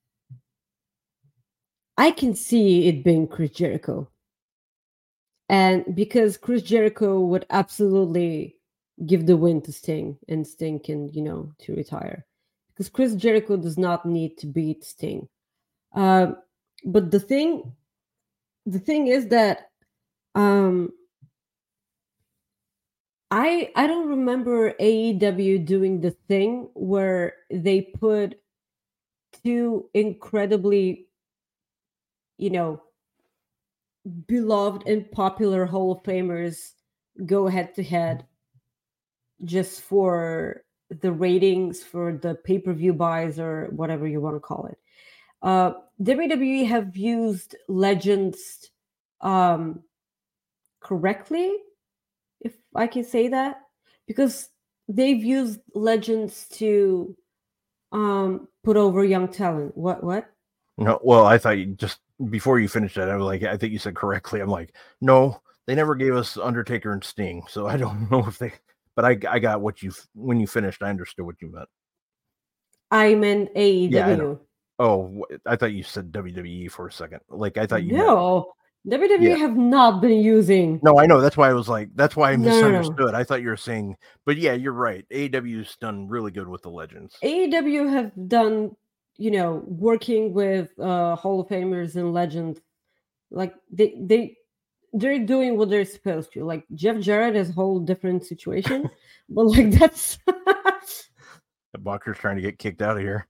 I can see it being Chris Jericho. And because Chris Jericho would absolutely give the win to Sting, and Sting can, you know, to retire. Because Chris Jericho does not need to beat Sting. Uh, but the thing, the thing is that um, I I don't remember A E W doing the thing where they put two incredibly, you know, beloved and popular Hall of Famers go head to head just for the ratings, for the pay-per-view buys, or whatever you want to call it. Uh, W W E have used legends um, correctly, if I can say that, because they've used legends to um, put over young talent. What? What? No, well, I thought you just before you finished that, I was like, I think you said correctly. I'm like, no, they never gave us Undertaker and Sting, so I don't know if they. But I, I got what you when you finished. I understood what you meant. I meant A E W. Yeah, I oh, I thought you said W W E for a second. Like I thought you. No, meant... W W E yeah. have not been using. No, I know. That's why I was like, that's why I misunderstood. No, no. I thought you were saying, but yeah, you're right. A E W's done really good with the legends. A E W have done, you know, working with uh, Hall of Famers and legends. Like they they they're doing what they're supposed to. Like Jeff Jarrett is a whole different situation, but like that's. The Bucker's trying to get kicked out of here.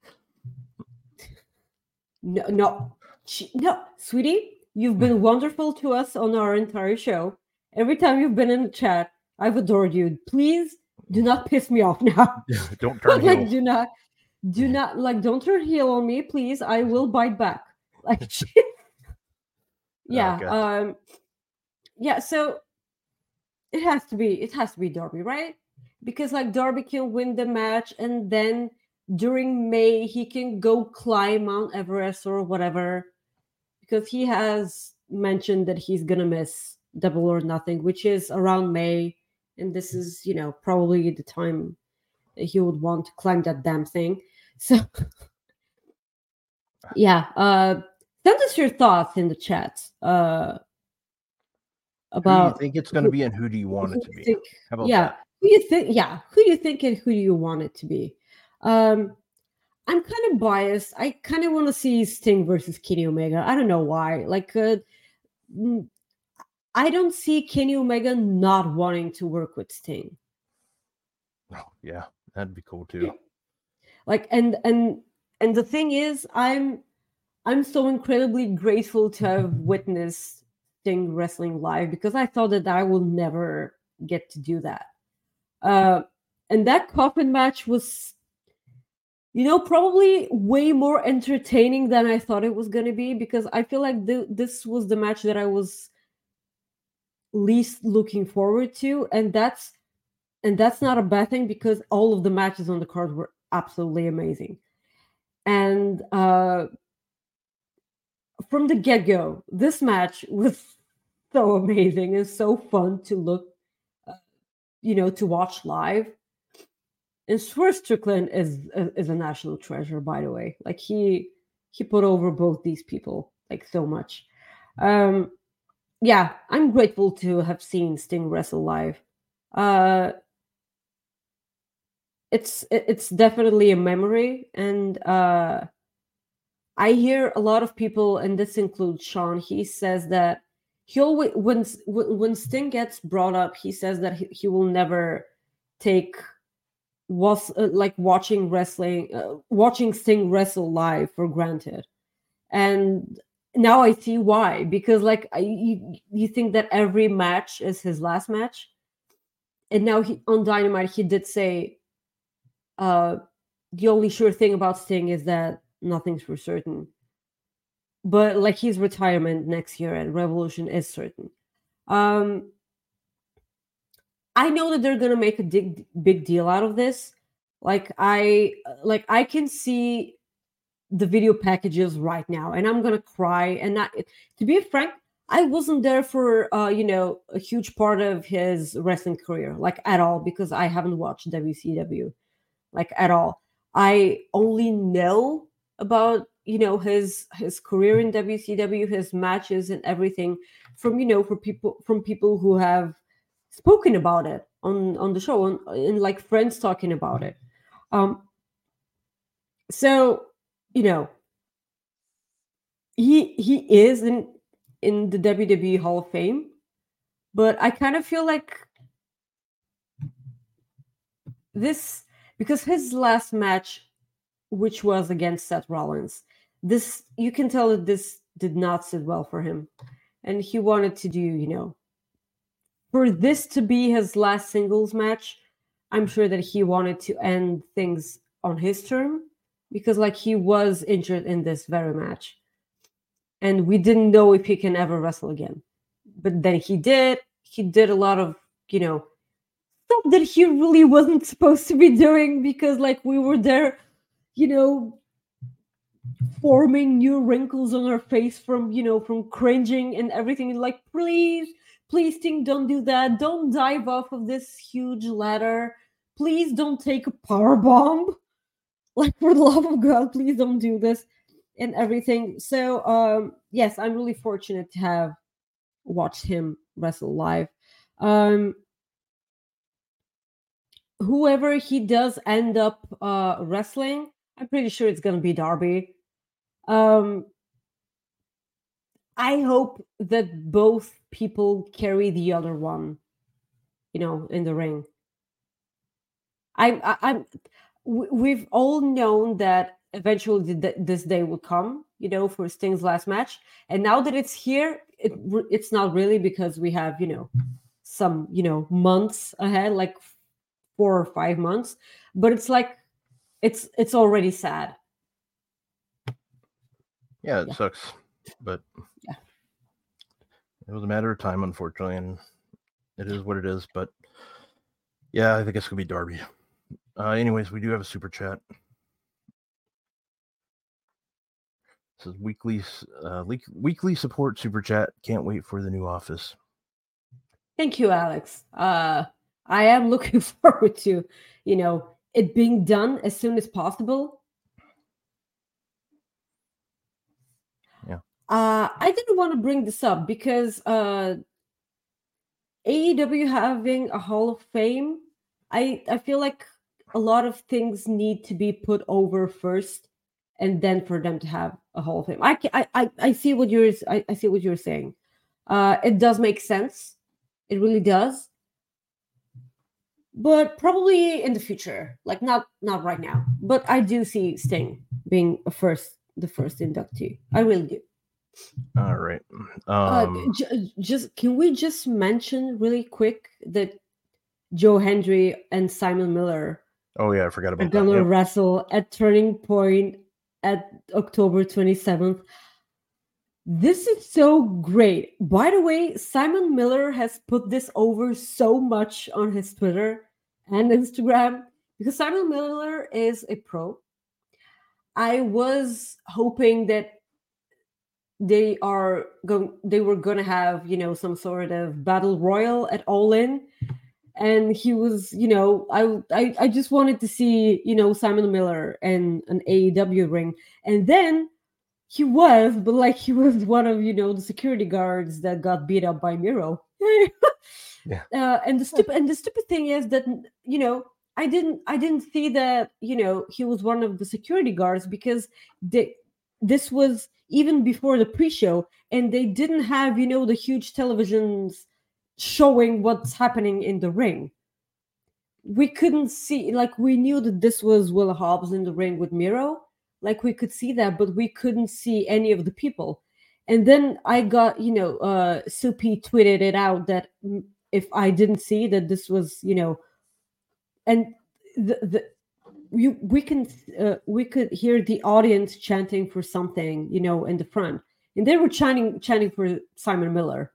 No, no, no, sweetie. You've been wonderful to us on our entire show. Every time you've been in the chat, I've adored you. Please do not piss me off now. Don't turn like, heel. do not, do not, like, don't turn heel on me, please. I will bite back. Like, yeah, okay. um, yeah. So it has to be, it has to be Darby, right? Because like Darby can win the match, and then during May he can go climb Mount Everest or whatever. Because he has mentioned that he's going to miss Double or Nothing, which is around May. And this is, you know, probably the time that he would want to climb that damn thing. So, yeah. Uh, send us your thoughts in the chat. Uh, about who do you think it's going to be and who do you want it to be? Think, How about yeah, that? Who you think, yeah. Who do you think and who do you want it to be? Um, I'm kind of biased. I kind of want to see Sting versus Kenny Omega. I don't know why. Like, uh, I don't see Kenny Omega not wanting to work with Sting. Oh, yeah, that'd be cool too. Like, and and and the thing is, I'm I'm so incredibly grateful to have witnessed Sting wrestling live, because I thought that I will never get to do that. Uh, and that coffin match was, you know, probably way more entertaining than I thought it was going to be, because I feel like th- this was the match that I was least looking forward to. And that's, and that's not a bad thing, because all of the matches on the card were absolutely amazing. And uh, from the get-go, this match was so amazing and so fun to look, uh, you know, to watch live. And Swerve Strickland is is a national treasure, by the way. Like he he put over both these people like so much. Um, yeah, I'm grateful to have seen Sting wrestle live. Uh, it's it's definitely a memory, and uh, I hear a lot of people, and this includes Sean. He says that he always when when Sting gets brought up, he says that he, he will never take. was uh, like watching wrestling, uh, watching Sting wrestle live for granted. And now I see why, because like I, you, you think that every match is his last match. And now he, on Dynamite, he did say, uh, the only sure thing about Sting is that nothing's for certain. But like his retirement next year at Revolution is certain. Um, I know that they're gonna make a big, big deal out of this. Like I, like I can see the video packages right now, and I'm gonna cry. And not, to be frank, I wasn't there for uh, you know, a huge part of his wrestling career, like at all, because I haven't watched W C W, like at all. I only know about, you know, his his career in W C W, his matches and everything from, you know, for people from people who have spoken about it on on the show, and, and like friends talking about it. Um, so you know, he he is in in the W W E Hall of Fame, but I kind of feel like this, because his last match, which was against Seth Rollins, this, you can tell that this did not sit well for him, and he wanted to do, you know, for this to be his last singles match. I'm sure that he wanted to end things on his term, because like he was injured in this very match, and we didn't know if he can ever wrestle again. But then he did. He did a lot of, you know, stuff that he really wasn't supposed to be doing, because like we were there, you know, forming new wrinkles on our face from, you know, from cringing and everything. Like, please, please, Sting, don't do that. Don't dive off of this huge ladder. Please don't take a power bomb. Like, for the love of God, please don't do this and everything. So, um, yes, I'm really fortunate to have watched him wrestle live. Um, whoever he does end up uh, wrestling, I'm pretty sure it's going to be Darby. Um, I hope that both people carry the other one, you know, in the ring. I'm, I, I'm, we've all known that eventually th- this day will come, you know, for Sting's last match. And now that it's here, it, it's not really, because we have, you know, some, you know, months ahead, like four or five months. But it's like, it's it's already sad. Yeah, it Yeah. sucks, but yeah, it was a matter of time, unfortunately, and it is what it is. But yeah, I think it's gonna be Darby. Uh, anyways, we do have a super chat. This is weekly uh, le- weekly support super chat. Can't wait for the new office. Thank you, Alex. Uh, I am looking forward to, you know, it being done as soon as possible. Yeah. Uh, I didn't want to bring this up because uh, A E W having a Hall of Fame, I I feel like a lot of things need to be put over first, and then for them to have a Hall of Fame. I I I, I see what you're I, I see what you're saying. Uh, it does make sense. It really does. But probably in the future, like not not right now. But I do see Sting being a first, the first inductee. I really do. All right. Um, uh, j- just can we just mention really quick that Joe Hendry and Simon Miller oh yeah, I forgot are about gonna that. Yep. wrestle at Turning Point at October twenty-seventh. This is so great. By the way, Simon Miller has put this over so much on his Twitter and Instagram, because Simon Miller is a pro. I was hoping that they are going they were going to have, you know, some sort of battle royal at All In, and he was, you know, I, I I just wanted to see, you know, Simon Miller in an A E W ring. And then he was, but like he was one of, you know, the security guards that got beat up by Miro. Yeah. Uh, and the stupid and the stupid thing is that, you know, I didn't I didn't see that, you know, he was one of the security guards, because they this was even before the pre-show, and they didn't have, you know, the huge televisions showing what's happening in the ring. We couldn't see, like, we knew that this was Will Hobbs in the ring with Miro. Like, we could see that, but we couldn't see any of the people. And then I got, you know, uh, Soupy tweeted it out that if I didn't see that this was, you know, and the, the you, we can uh, we could hear the audience chanting for something, you know, in the front, and they were chanting chanting for Simon Miller.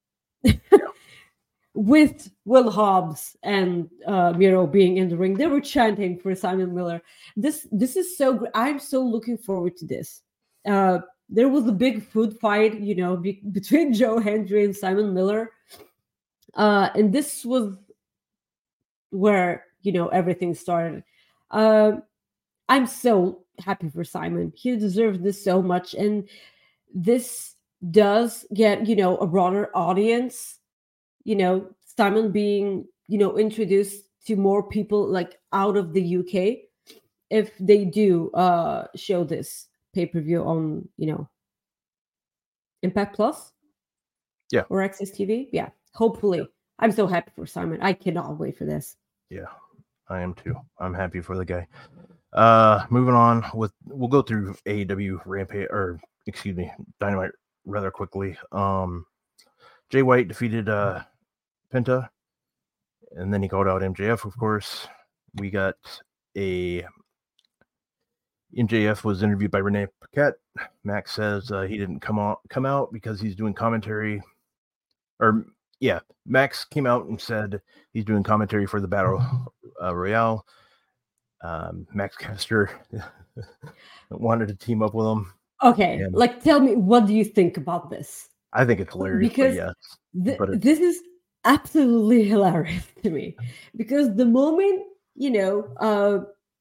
With Will Hobbs and uh, Miro being in the ring, they were chanting for Simon Miller. This this is so great. I'm so looking forward to this. Uh, there was a big food fight, you know, be- between Joe Hendry and Simon Miller. Uh, and this was where, you know, everything started. Uh, I'm so happy for Simon. He deserves this so much. And this does get, you know, a broader audience, you know, Simon being, you know, introduced to more people like out of the U K if they do uh show this pay-per-view on, you know, Impact Plus. Yeah. Or Access T V. Yeah. Hopefully. Yeah. I'm so happy for Simon. I cannot wait for this. Yeah, I am too. I'm happy for the guy. Uh, moving on with, we'll go through A E W Rampage, or excuse me, Dynamite rather quickly. Um, Jay White defeated uh, Penta, and then he called out M J F, of course. We got a M J F was interviewed by Renee Paquette. Max says uh, he didn't come out come out because he's doing commentary, or yeah, Max came out and said he's doing commentary for the Battle uh, Royale. Um, Max Caster wanted to team up with him. Okay, and like tell me, what do you think about this? I think it's hilarious. Because yes, th- but this is absolutely hilarious to me. Because the moment, you know, uh,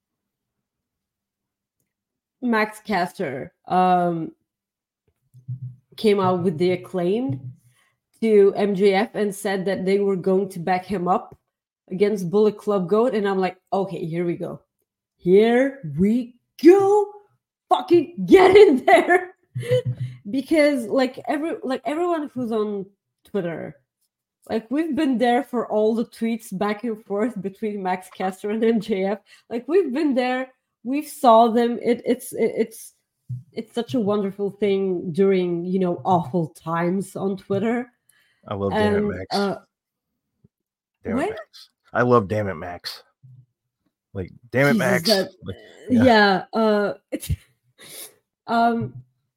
Max Caster um, came out with the Acclaimed to M J F and said that they were going to back him up against Bullet Club Goat, and I'm like, okay, here we go. Here we go. Fucking get in there. Because like every like everyone who's on Twitter, like we've been there for all the tweets back and forth between Max Caster and M J F. Like we've been there, we've saw them. It it's it, it's it's such a wonderful thing during, you know, awful times on Twitter. I love and, Damn It Max. Uh, Damn what? It Max. I love Damn It Max. Like Damn It Jesus, Max. That, like, yeah. yeah uh, it's, um.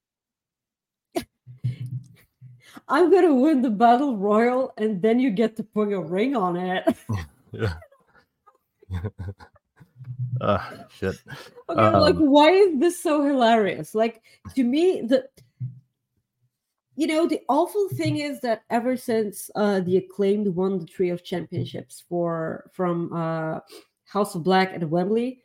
I'm gonna win the battle royal, and then you get to put a ring on it. yeah. uh shit. Okay, um, like why is this so hilarious? Like to me, the you know the awful thing is that ever since uh the Acclaimed won the Trio of Championships for from uh House of Black at Wembley,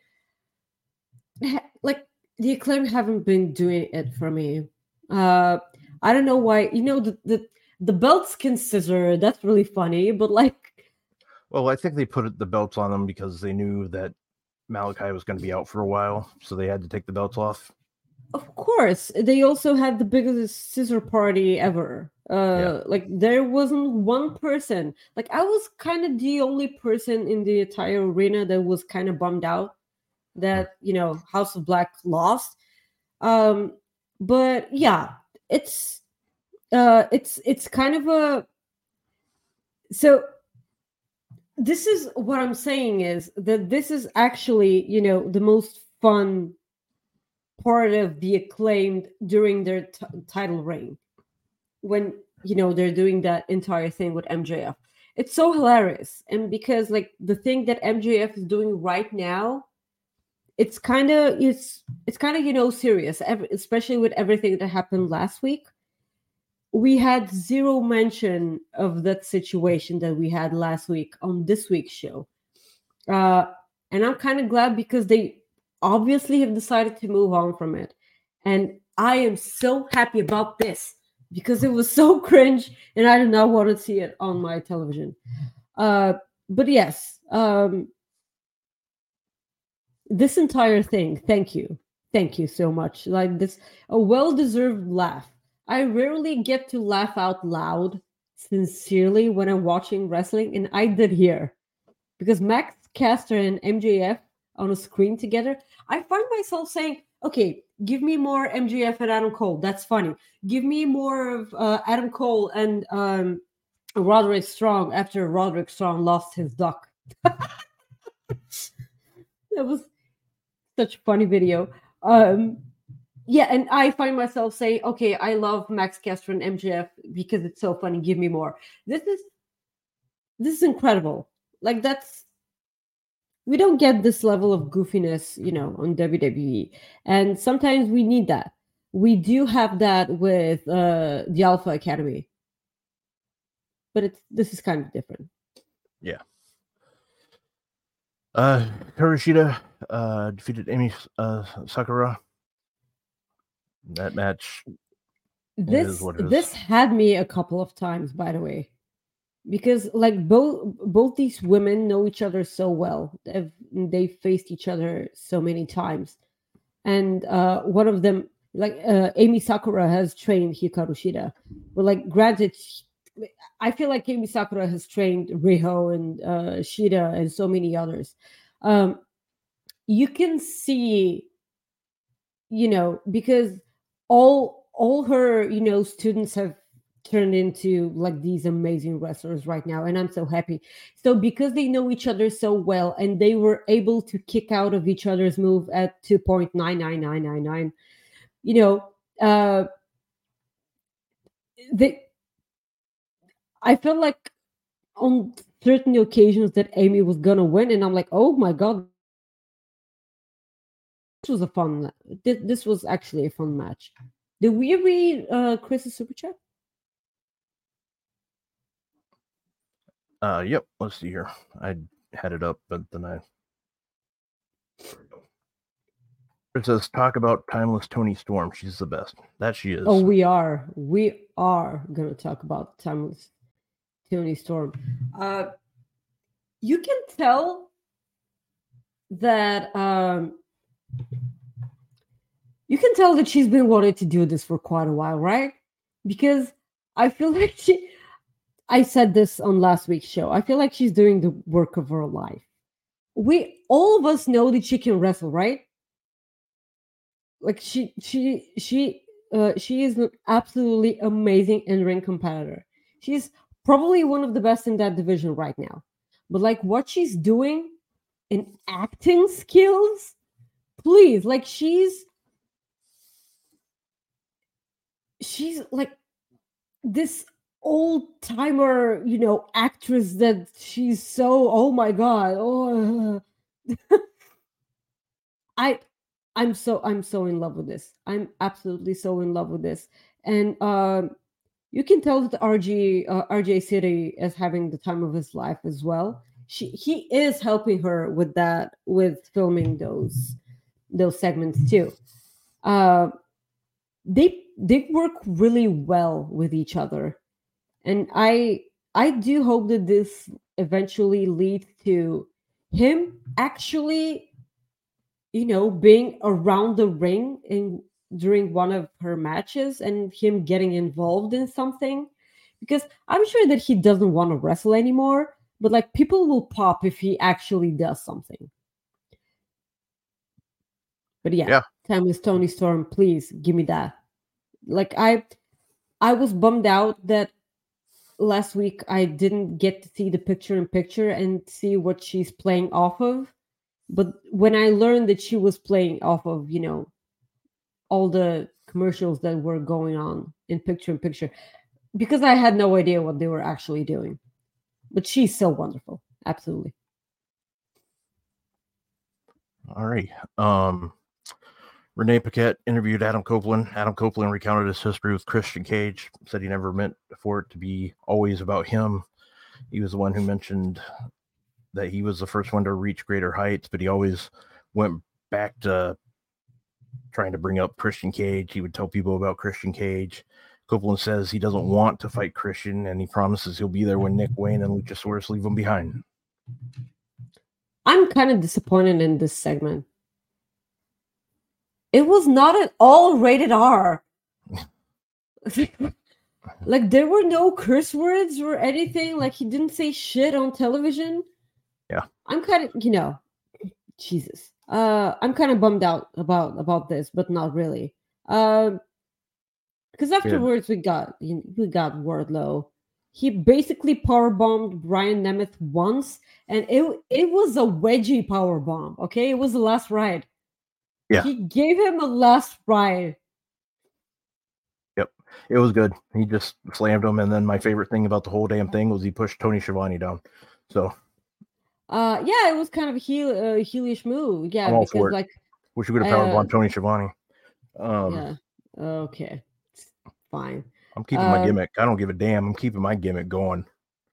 like the Acclaimed haven't been doing it for me. Uh. I don't know why, you know, the, the the belts can scissor. That's really funny, but like... Well, I think they put the belts on them because they knew that Malachi was going to be out for a while, so they had to take the belts off. Of course. They also had the biggest scissor party ever. Uh, yeah. Like, there wasn't one person. Like, I was kind of the only person in the entire arena that was kind of bummed out that, mm. you know, House of Black lost. Um, but, yeah. It's uh it's it's kind of a so this is what I'm saying is that this is actually, you know, the most fun part of the Acclaimed during their t- title reign, when, you know, they're doing that entire thing with M J F. It's so hilarious. And because like the thing that M J F is doing right now, it's kind of it's it's kind of, you know, serious, especially with everything that happened last week. We had zero mention of that situation that we had last week on this week's show. Uh, and I'm kind of glad because they obviously have decided to move on from it. And I am so happy about this because it was so cringe and I did not want to see it on my television. Uh, but yes, um, this entire thing, thank you. Thank you so much. Like this, a well-deserved laugh. I rarely get to laugh out loud sincerely when I'm watching wrestling, and I did here. Because Max Caster and M J F on a screen together, I find myself saying, okay, give me more M J F and Adam Cole. That's funny. Give me more of uh, Adam Cole and um, Roderick Strong after Roderick Strong lost his duck. That was such a funny video. Um, yeah, and I find myself saying, okay, I love Max Caster and M J F because it's so funny. Give me more. This is this is incredible. Like that's we don't get this level of goofiness, you know, on W W E, and sometimes we need that. we do have that with uh, the Alpha Academy, but it's this is kind of different. Yeah. Uh, Karushida uh, defeated Emi uh, Sakura. That match. This this had me a couple of times, by the way, because like both both these women know each other so well. They've they faced each other so many times, and uh, one of them, like uh, Emi Sakura, has trained Hikaru Shida. But like, granted, I feel like Emi Sakura has trained Riho and uh, Shida and so many others. Um, you can see, you know, because all all her, you know, students have turned into like these amazing wrestlers right now, and I'm so happy. So because they know each other so well, and they were able to kick out of each other's move at two point nine nine nine nine nine, you know, uh, they. I felt like on certain occasions that Amy was gonna win, and I'm like, oh my god, this was a fun. This, this was actually a fun match. Did we read uh, Chris's super chat? Uh, yep. Let's see here. I had it up, but then I. It says, talk about timeless Toni Storm. She's the best. That she is. Oh, we are. We are going to talk about timeless Toni Storm. Uh, you can tell that um, you can tell that she's been wanting to do this for quite a while, right? Because I feel like she. I said this on last week's show. I feel like she's doing the work of her life. We all of us know that she can wrestle, right? Like she, she, she, uh, she is an absolutely amazing in-ring competitor. She's probably one of the best in that division right now. But like what she's doing in acting skills, please, like she's, she's like this old timer, you know, actress that she's so, oh my god, oh, I. I'm so I'm so in love with this. I'm absolutely so in love with this, and um, you can tell that R G uh, R J City is having the time of his life as well. She he is helping her with that, with filming those those segments too. Uh, they they work really well with each other, and I I do hope that this eventually leads to him actually, you know, being around the ring in during one of her matches and him getting involved in something, because I'm sure that he doesn't want to wrestle anymore, but like people will pop if he actually does something. But yeah, yeah. timeless Toni Storm, please give me that. Like I I was bummed out that last week I didn't get to see the picture in picture and see what she's playing off of. But when I learned that she was playing off of, you know, all the commercials that were going on in picture in picture, because I had no idea what they were actually doing. But she's so wonderful. Absolutely. All right. Um, Renee Paquette interviewed Adam Copeland. Adam Copeland recounted his history with Christian Cage, said he never meant for it to be always about him. He was the one who mentioned that he was the first one to reach greater heights, but he always went back to trying to bring up Christian Cage. He would tell people about Christian Cage. Copeland says he doesn't want to fight Christian, and he promises he'll be there when Nick Wayne and Luchasaurus leave him behind. I'm kind of disappointed in this segment. It was not at all rated R. Like, there were no curse words or anything. Like, he didn't say shit on television. Yeah. I'm kind of, you know, Jesus. Uh, I'm kind of bummed out about about this, but not really. Um, because afterwards we got we got Wardlow. He basically powerbombed Brian Nemeth once, and it it was a wedgie powerbomb. Okay, it was the last ride. Yeah, he gave him a last ride. Yep, it was good. He just slammed him, and then my favorite thing about the whole damn thing was he pushed Tony Schiavone down. So. Uh, yeah, it was kind of a heel, uh, heelish move. Yeah, I'm all because for it. like, wish we would have powered uh, on Tony Schiavone. Um, yeah, Okay, fine. I'm keeping Um, my gimmick. I don't give a damn. I'm keeping my gimmick going.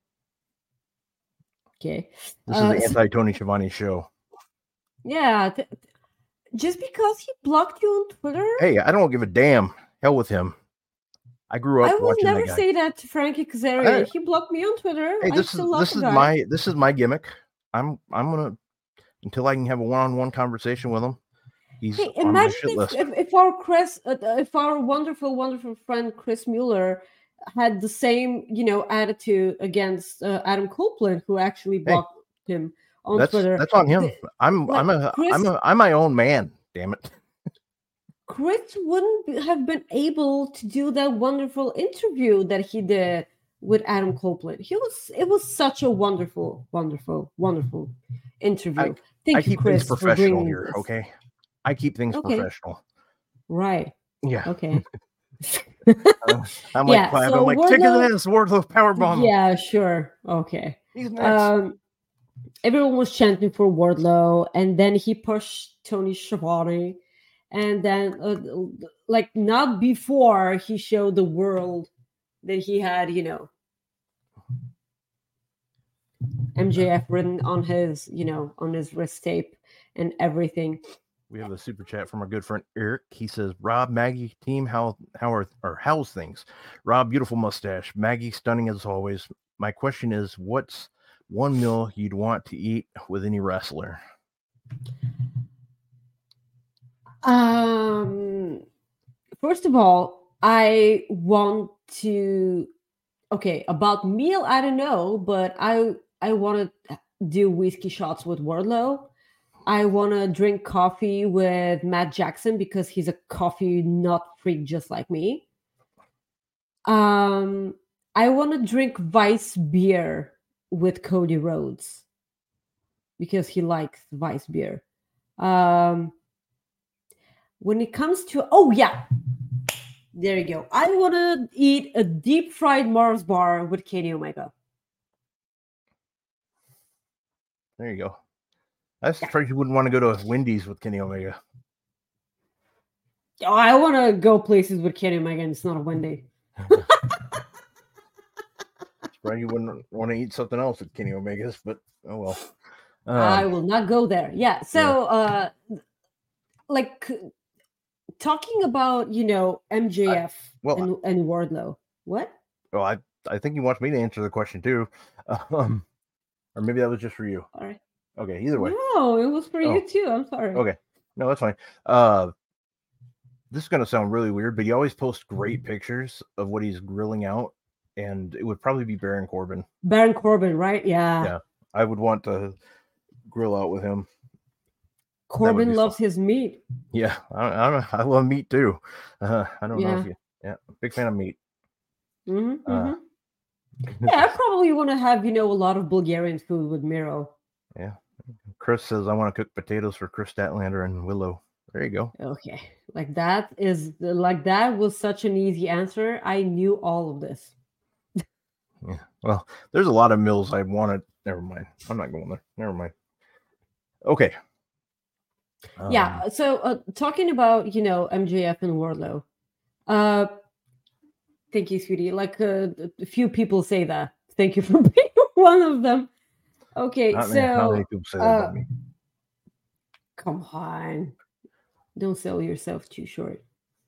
Okay. This Uh, is the so- anti-Tony Schiavone show. yeah. Th- th- just because he blocked you on Twitter, Hey, I don't give a damn. Hell with him. I grew up I will watching never that guy. say that to Frankie Kazarian. I- He blocked me on Twitter. Hey, I this still is love this the is guy. my this is my gimmick. I'm I'm gonna until I can have a one-on-one conversation with him. He's Hey, on my imagine shit if, list. if, if our Chris, uh, if our wonderful, wonderful friend Chris Mueller had the same, you know, attitude against uh, Adam Copeland, who actually blocked hey, him on that's, Twitter. That's on him. The, I'm like, I'm a Chris, I'm a I'm my own man. Damn it. Chris wouldn't have been able to do that wonderful interview that he did with Adam Copeland. He was it was such a wonderful, wonderful, wonderful interview. I, Thank I you, keep Chris, things for professional bringing here. this. Okay, I keep things okay. professional. Right. Yeah. Okay. uh, I'm like yeah, five. so I'm like Wardlow, tick of this Wardlow powerbomb. Yeah, sure. Okay. He's next. Um, everyone was chanting for Wardlow, and then he pushed Tony Schiavone, and then uh, like not before he showed the world that he had, you know, M J F written on his, you know, on his wrist tape and everything. We have a super chat from our good friend Eric. He says, "Rob, Maggie, team, how how are or how's things? Rob, beautiful mustache. Maggie, stunning as always. My question is, what's one meal you'd want to eat with any wrestler?" Um, first of all, I want to. Okay, about meal, I don't know, but I I want to do whiskey shots with Wardlow. I want to drink coffee with Matt Jackson because he's a coffee nut freak just like me. Um, I want to drink Weiss beer with Cody Rhodes because he likes Weiss beer. Um, when it comes to, oh yeah, there you go. I want to eat a deep fried Mars bar with Kenny Omega. There you go. I was afraid you wouldn't want to go to Wendy's with Kenny Omega. Oh, I want to go places with Kenny Omega, and it's not a Wendy. Afraid you wouldn't want to eat something else at Kenny Omega's, but oh well. Um, I will not go there. Yeah. So, yeah. uh, like talking about, you know, M J F I, well, and, and Wardlow. What? Well, I I think he wants me to answer the question too, um, or maybe that was just for you. All right. Okay, either way. No, it was for oh. you too. I'm sorry. Okay. No, that's fine. Uh, this is going to sound really weird, but he always posts great pictures of what he's grilling out, and it would probably be Baron Corbin. Baron Corbin, right? Yeah. Yeah. I would want to grill out with him. Corbin loves fun. his meat. Yeah. I, I, I love meat too. Uh, I don't yeah. know if you, yeah, big fan of meat. Mm-hmm, uh, mm-hmm. Yeah, I probably want to have, you know, a lot of Bulgarian food with Miro. Yeah. Chris says, I want to cook potatoes for Chris Statlander and Willow. There you go. Okay. Like that is like that was such an easy answer. I knew all of this. Yeah. Well, there's a lot of meals I wanted. Never mind. I'm not going there. Never mind. Okay. Um, yeah. So uh, talking about, you know, M J F and Wardlow. Uh, thank you, sweetie. Like uh, a few people say that. Thank you for being one of them. Okay, not so many, not many people say that uh, about me. Come on, don't sell yourself too short.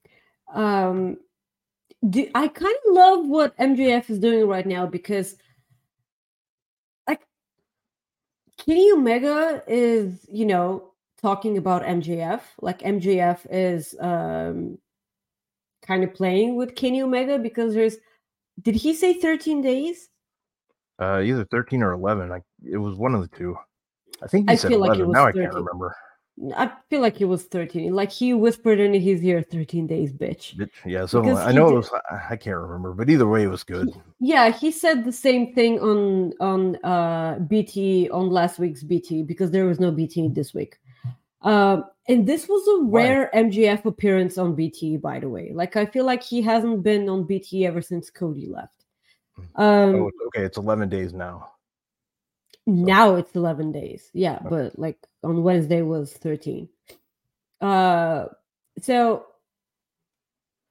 Um, do I kind of love what M J F is doing right now because, like, Kenny Omega is, you know, talking about M J F. Like M J F is um, kind of playing with Kenny Omega because there's. Did he say thirteen days? Uh, either thirteen or eleven. Like it was one of the two. I think he I said feel eleven. Like it was now thirteen. I can't remember. I feel like it was thirteen. Like he whispered in his ear, thirteen days, bitch. bitch. Yeah, so because I know did, it was. I can't remember, but either way, it was good. He, yeah, he said the same thing on on uh, B T on last week's B T because there was no B T this week. Um, and this was a rare Why? M J F appearance on B T, by the way. Like I feel like he hasn't been on B T ever since Cody left. Um, oh, okay, it's eleven days now. Now it's eleven days. Yeah, okay. But like on Wednesday was thirteen. Uh, so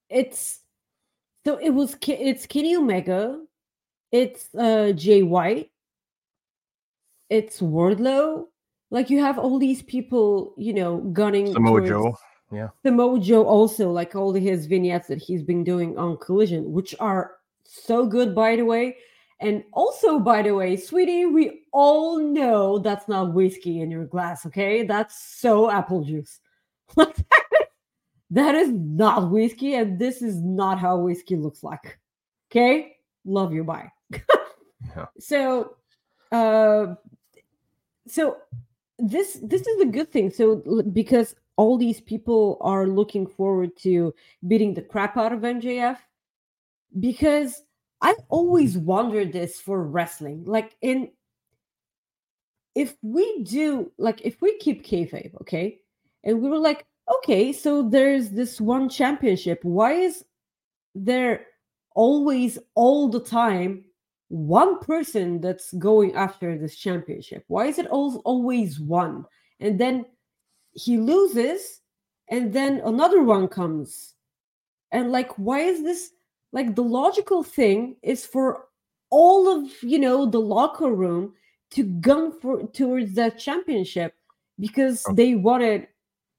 it's so it was it's Kenny Omega, it's uh Jay White, it's Wardlow. Like you have all these people, you know, gunning Samoa towards Joe. Yeah. Samoa Joe also, like all his vignettes that he's been doing on Collision, which are so good, by the way. And also, by the way, sweetie, we all know that's not whiskey in your glass, okay? That's so apple juice. Like that is not whiskey, and this is not how whiskey looks like. Okay? Love you, bye. Yeah. So, uh, so this this is a good thing. So because all these people are looking forward to beating the crap out of M J F, because I've always wondered this for wrestling. Like, in if we do, like, if we keep kayfabe, okay, and we were like, okay, so there's this one championship. Why is there always, all the time, one person that's going after this championship? Why is it al- always one? And then he loses, and then another one comes. And like, why is this? Like, the logical thing is for all of, you know, the locker room to gun for towards that championship because Okay. they wanted.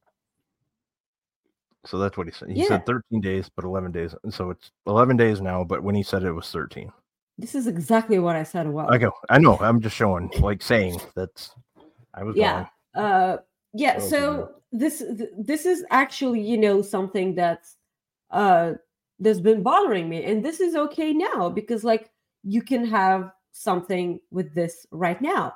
So that's what he said. He Yeah. said thirteen days, but eleven days. And so it's eleven days now, but when he said it was thirteen. This is exactly what I said a while I go, I know. I'm just showing, like saying that's, I was yeah. wrong. Uh, yeah. So, So this th- this is actually, you know, something that's uh that's been bothering me, and this is okay now because like you can have something with this right now.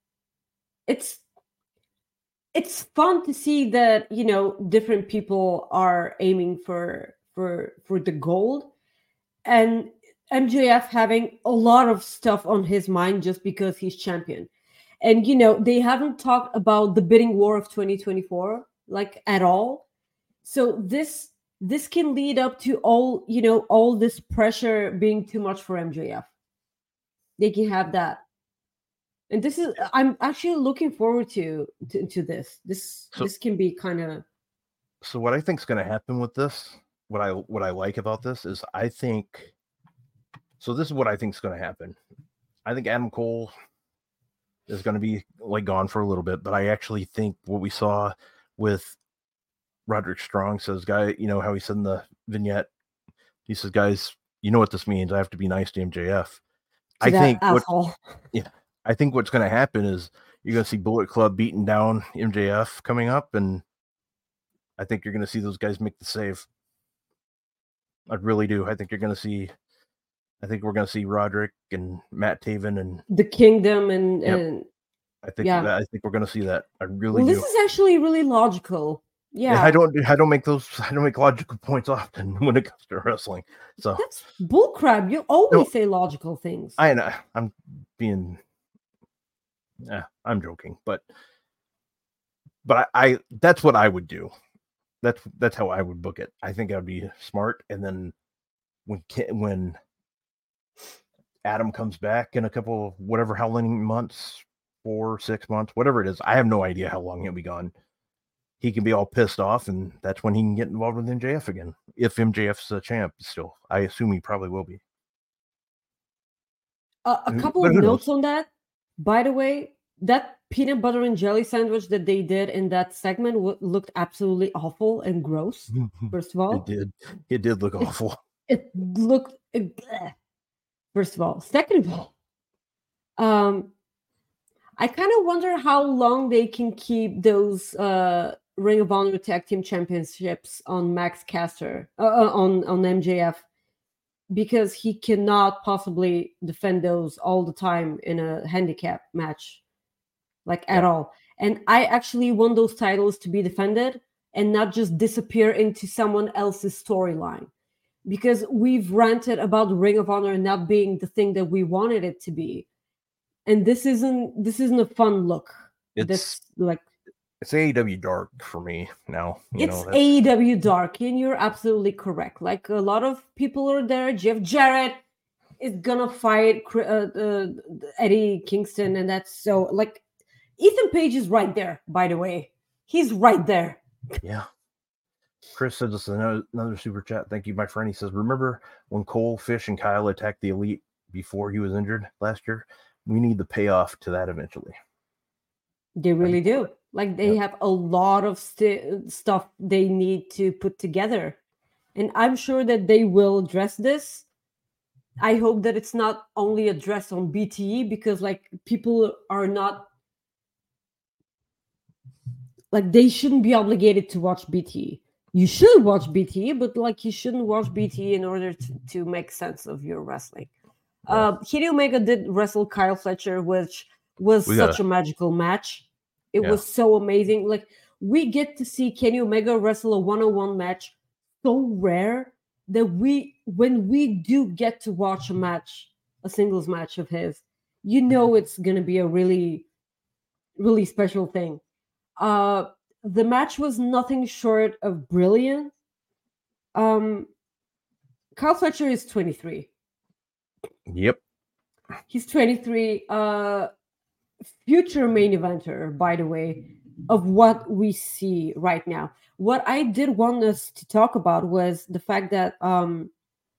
It's it's fun to see that, you know, different people are aiming for for for the gold, and M J F having a lot of stuff on his mind just because he's champion. And, you know, they haven't talked about the bidding war of twenty twenty-four, like, at all. So this this can lead up to all, you know, all this pressure being too much for M J F. They can have that. And this is, I'm actually looking forward to to, to this. This So- this can be kind of So what I think is going to happen with this, what I what I like about this is I think, so this is what I think is going to happen. I think Adam Cole is going to be like gone for a little bit, but I actually think what we saw with Roderick Strong says, guy, you know how he said in the vignette, he says, guys, you know what this means. I have to be nice to M J F. I that think what, asshole. yeah, I think what's going to happen is you're going to see Bullet Club beating down M J F coming up, and I think you're going to see those guys make the save. I really do. I think you're going to see, I think we're going to see Roderick and Matt Taven, and The Kingdom and Yep. and I think Yeah. that, I think we're going to see that. I really well, do. this is actually really logical. Yeah, Yeah, I don't I don't make those I don't make logical points often when it comes to wrestling. So that's bullcrap. You always No. say logical things. I know I'm being yeah, I'm joking, but but I, I that's what I would do. That's that's how I would book it. I think I'd be smart, and then when Ki- when Adam comes back in a couple whatever how many months, four, six months, whatever it is, I have no idea how long he'll be gone. He can be all pissed off, and that's when he can get involved with M J F again. If M J F's a champ still, I assume he probably will be. Uh, a Who- couple but of who notes knows? on that. By the way, that peanut butter and jelly sandwich that they did in that segment w- looked absolutely awful and gross. First of all, It did. It did look awful. it looked uh, bleh. First of all, second of all, um, I kind of wonder how long they can keep those uh, Ring of Honor Tag Team Championships on Max Caster uh, uh, on on M J F, because he cannot possibly defend those all the time in a handicap match, like at Yeah. all. And I actually want those titles to be defended and not just disappear into someone else's storyline, because we've ranted about Ring of Honor not being the thing that we wanted it to be, and this isn't this isn't a fun look. It's That's like it's A E W dark for me now. You it's know, that's- A E W dark, and you're absolutely correct. Like, a lot of people are there. Jeff Jarrett is gonna fight Cr- uh, uh, Eddie Kingston, and that's so like Ethan Page is right there. By the way, he's right there. yeah. Chris says this is another, another super chat. Thank you, my friend. He says, remember when Cole, Fish, and Kyle attacked the Elite before he was injured last year? We need the payoff to that eventually. They really do. Like they yep. have a lot of st- stuff they need to put together. And I'm sure that they will address this. I hope that it's not only addressed on B T E because like people are not like they shouldn't be obligated to watch B T E. You should watch B T E, but like you shouldn't watch B T E in order to, to make sense of your wrestling. Uh, Kenny Omega did wrestle Kyle Fletcher, which was we such gotta... a magical match. It yeah. was so amazing. Like we get to see Kenny Omega wrestle a one-on-one match so rare that we, when we do get to watch a match, a singles match of his, you know it's going to be a really, really special thing. Uh, the match was nothing short of brilliant. Um, Kyle Fletcher is twenty-three. Yep. He's twenty-three. Uh, future main eventer, by the way, of what we see right now. What I did want us to talk about was the fact that um,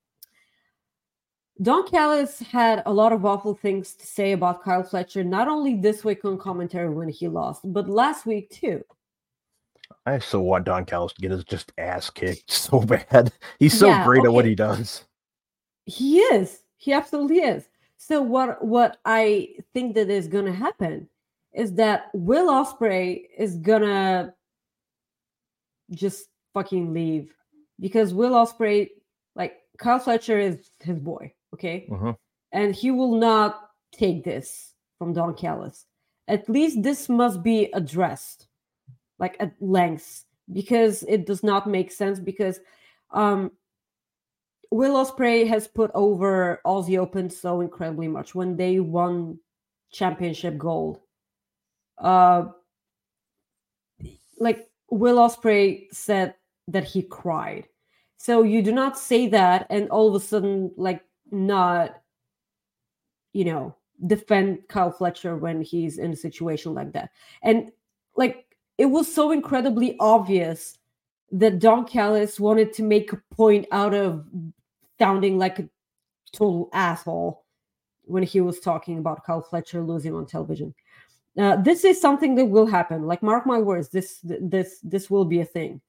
Don Callis had a lot of awful things to say about Kyle Fletcher, not only this week on commentary when he lost, but last week too. I so want Don Callis to get his just ass kicked so bad. He's so yeah, great okay. at what he does. He is. He absolutely is. So what, what I think that is going to happen is that Will Ospreay is going to just fucking leave because Will Ospreay, like Kyle Fletcher is his boy, okay? Uh-huh. And he will not take this from Don Callis. At least this must be addressed, like at length, because it does not make sense because um, Will Ospreay has put over Aussie Open so incredibly much when they won championship gold. Uh, like Will Ospreay said that he cried. So you do not say that and all of a sudden like not, you know, defend Kyle Fletcher when he's in a situation like that. And like it was so incredibly obvious that Don Callis wanted to make a point out of sounding like a total asshole when he was talking about Kyle Fletcher losing on television. Uh, this is something that will happen. Like, mark my words, this this this will be a thing.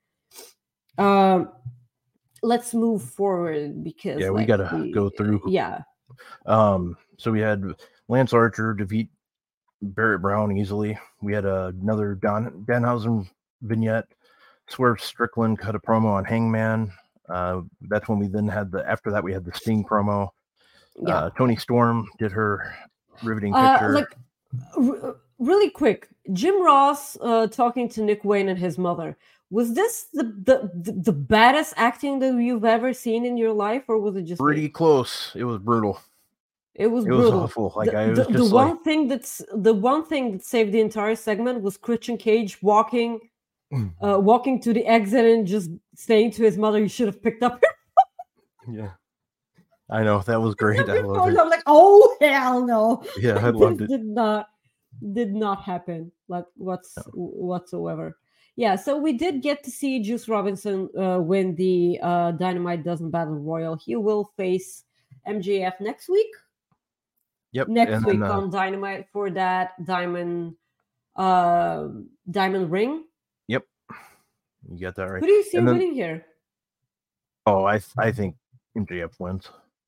Um, let's move forward because yeah, like, we gotta we, go through. Yeah. Um. So we had Lance Archer defeat Barrett Brown easily. We had uh, another Don Danhausen vignette. Swerve Strickland cut a promo on Hangman. Uh, that's when we then had the. After that, we had the Sting promo. Yeah. Uh, Tony Storm did her riveting picture. Uh, like. R- Really quick, Jim Ross uh, talking to Nick Wayne and his mother. Was this the, the the the baddest acting that you've ever seen in your life, or was it just pretty me? close? It was brutal. It was it brutal. Was awful. Like the, I was the, just the like... one thing that's the one thing that saved the entire segment was Christian Cage walking, uh, walking to the exit and just saying to his mother, "You should have picked up your." Yeah, I know that was great. I loved it. I'm like, oh hell no! Yeah, I loved it. Did not. Did not happen like what's no. whatsoever. Yeah, so we did get to see Juice Robinson uh, win the uh, Dynamite Dozen Battle Royal. He will face M J F next week. Yep, next and week then, uh, on Dynamite for that diamond uh, diamond ring. Yep, you got that right. Who do you see and winning then, here? Oh, I I think M J F wins.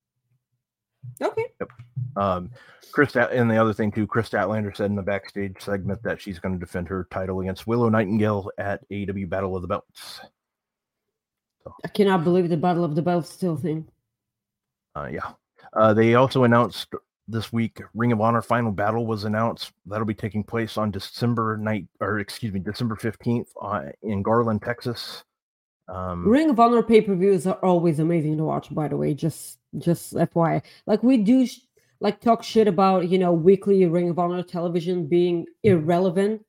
Okay. Yep. Um, Chris, and the other thing too, Chris Statlander said in the backstage segment that she's going to defend her title against Willow Nightingale at A E W Battle of the Belts. So, I cannot believe the Battle of the Belts still thing. Uh, yeah. Uh, they also announced this week Ring of Honor Final Battle was announced. That'll be taking place on December night, or excuse me, December fifteenth uh, in Garland, Texas. Um, Ring of Honor pay-per-views are always amazing to watch, by the way. Just, just F Y I. Like we do, sh- like talk shit about you know weekly Ring of Honor television being irrelevant.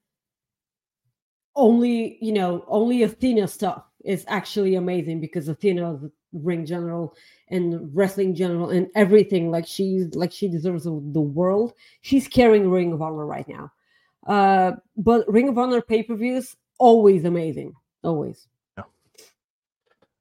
Only you know, only Athena stuff is actually amazing because Athena is ring general and wrestling general and everything. Like she's like she deserves the world. She's carrying Ring of Honor right now. Uh, but Ring of Honor pay-per-views always amazing, always.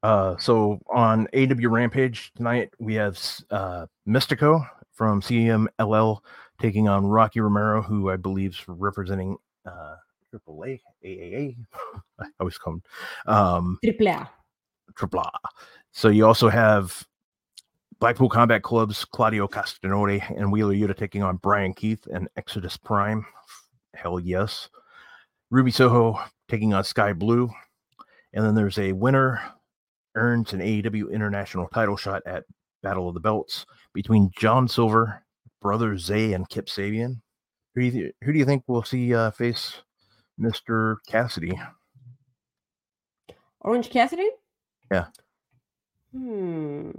Uh, so on A E W Rampage tonight, we have uh, Mystico from C M L L taking on Rocky Romero, who I believe is representing uh, Triple A, A A A. I always come um, Triple A. Triple A. So you also have Blackpool Combat Club's Claudio Castagnoli and Wheeler Yuta taking on Brian Keith and Exodus Prime. Hell yes. Ruby Soho taking on Sky Blue. And then there's a winner earns an A E W International title shot at Battle of the Belts between John Silver, Brother Zay, and Kip Sabian. Who do you, th- who do you think we'll see uh, face Mister Cassidy? Orange Cassidy? Yeah. Hmm.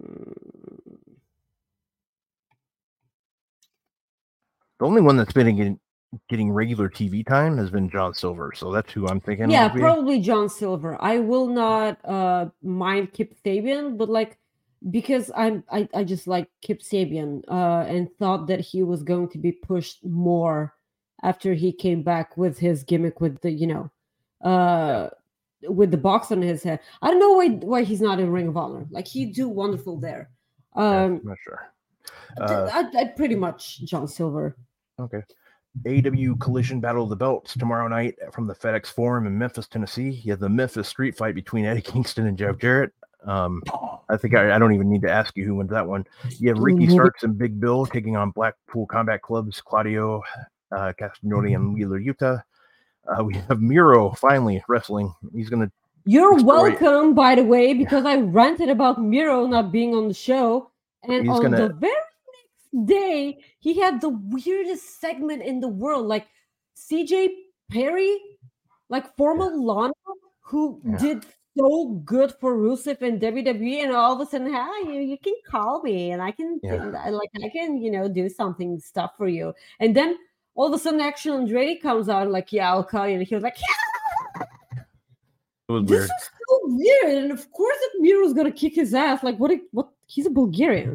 The only one that's been getting, getting regular T V time has been John Silver, so that's who I'm thinking. Yeah, probably John Silver. I will not uh, mind Kip Sabian, but like because I'm I, I just like Kip Sabian uh, and thought that he was going to be pushed more after he came back with his gimmick with the you know uh, with the box on his head. I don't know why why he's not in Ring of Honor. Like he'd do wonderful there. Um, yeah, I'm not sure. Uh, I, I pretty much John Silver. Okay. A E W Collision Battle of the Belts tomorrow night from the FedEx Forum in Memphis, Tennessee. You have the Memphis Street Fight between Eddie Kingston and Jeff Jarrett. Um, I think I, I don't even need to ask you who wins that one. You have Ricky Starks and Big Bill taking on Blackpool Combat Club's Claudio uh, Castagnoli and Wheeler Yuta. Uh, we have Miro finally wrestling. He's going to. You're welcome, by the way, because I ranted about Miro not being on the show. And He's on gonna... the very day he had the weirdest segment in the world, like C J Perry, like former yeah. Lana, who yeah. did so good for Rusev and W W E, and all of a sudden, hi, you, you can call me, and I can yeah. like I can you know do something stuff for you, and then all of a sudden, Action Andretti comes out like, yeah, I'll call you, and he was like, yeah. It was this weird. is so weird, and of course, if Miro's gonna kick his ass, like what? What? He's a Bulgarian.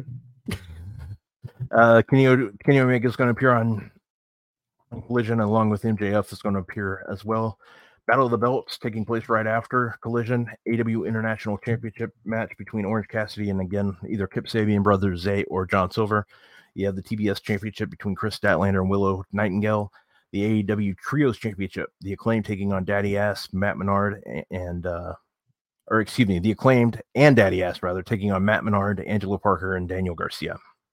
Uh, Kenny, Kenny Omega is going to appear on Collision along with M J F is going to appear as well. Battle of the Belts taking place right after Collision. A E W International Championship match between Orange Cassidy and again either Kip Sabian, Brother Zay, or John Silver. You have the T B S Championship between Chris Statlander and Willow Nightingale. The A E W Trios Championship, the Acclaimed taking on Daddy Ass, Matt Menard, and uh, or excuse me, the Acclaimed and Daddy Ass rather taking on Matt Menard, Angelo Parker, and Daniel Garcia.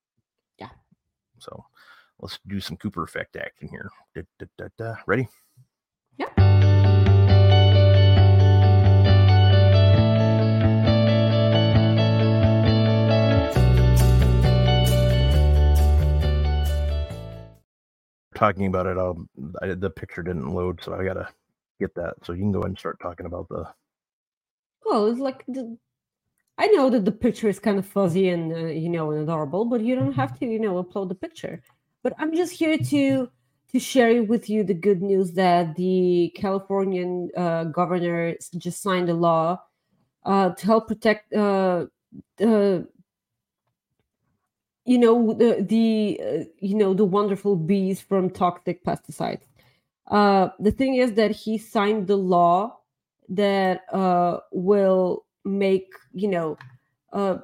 So let's do some Cooper effect action here. Da, da, da, da. Ready? Yeah. Talking about it, I'll, I, the picture didn't load, so I gotta get that. So you can go ahead and start talking about the. Well, it's like the. I know that the picture is kind of fuzzy and, uh, you know, and adorable, but you don't have to, you know, upload the picture. But I'm just here to to share with you the good news that the Californian uh, governor just signed a law uh, to help protect, uh, uh, you know, the, the uh, you know, the wonderful bees from toxic pesticides. Uh, the thing is that he signed the law that uh, will make you know uh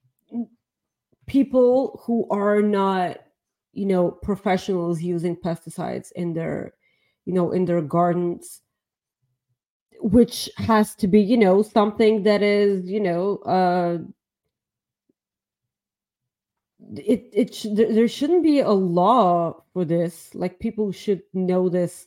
people who are not you know professionals using pesticides in their you know in their gardens, which has to be you know something that is you know uh it it sh- there shouldn't be a law for this. Like people should know this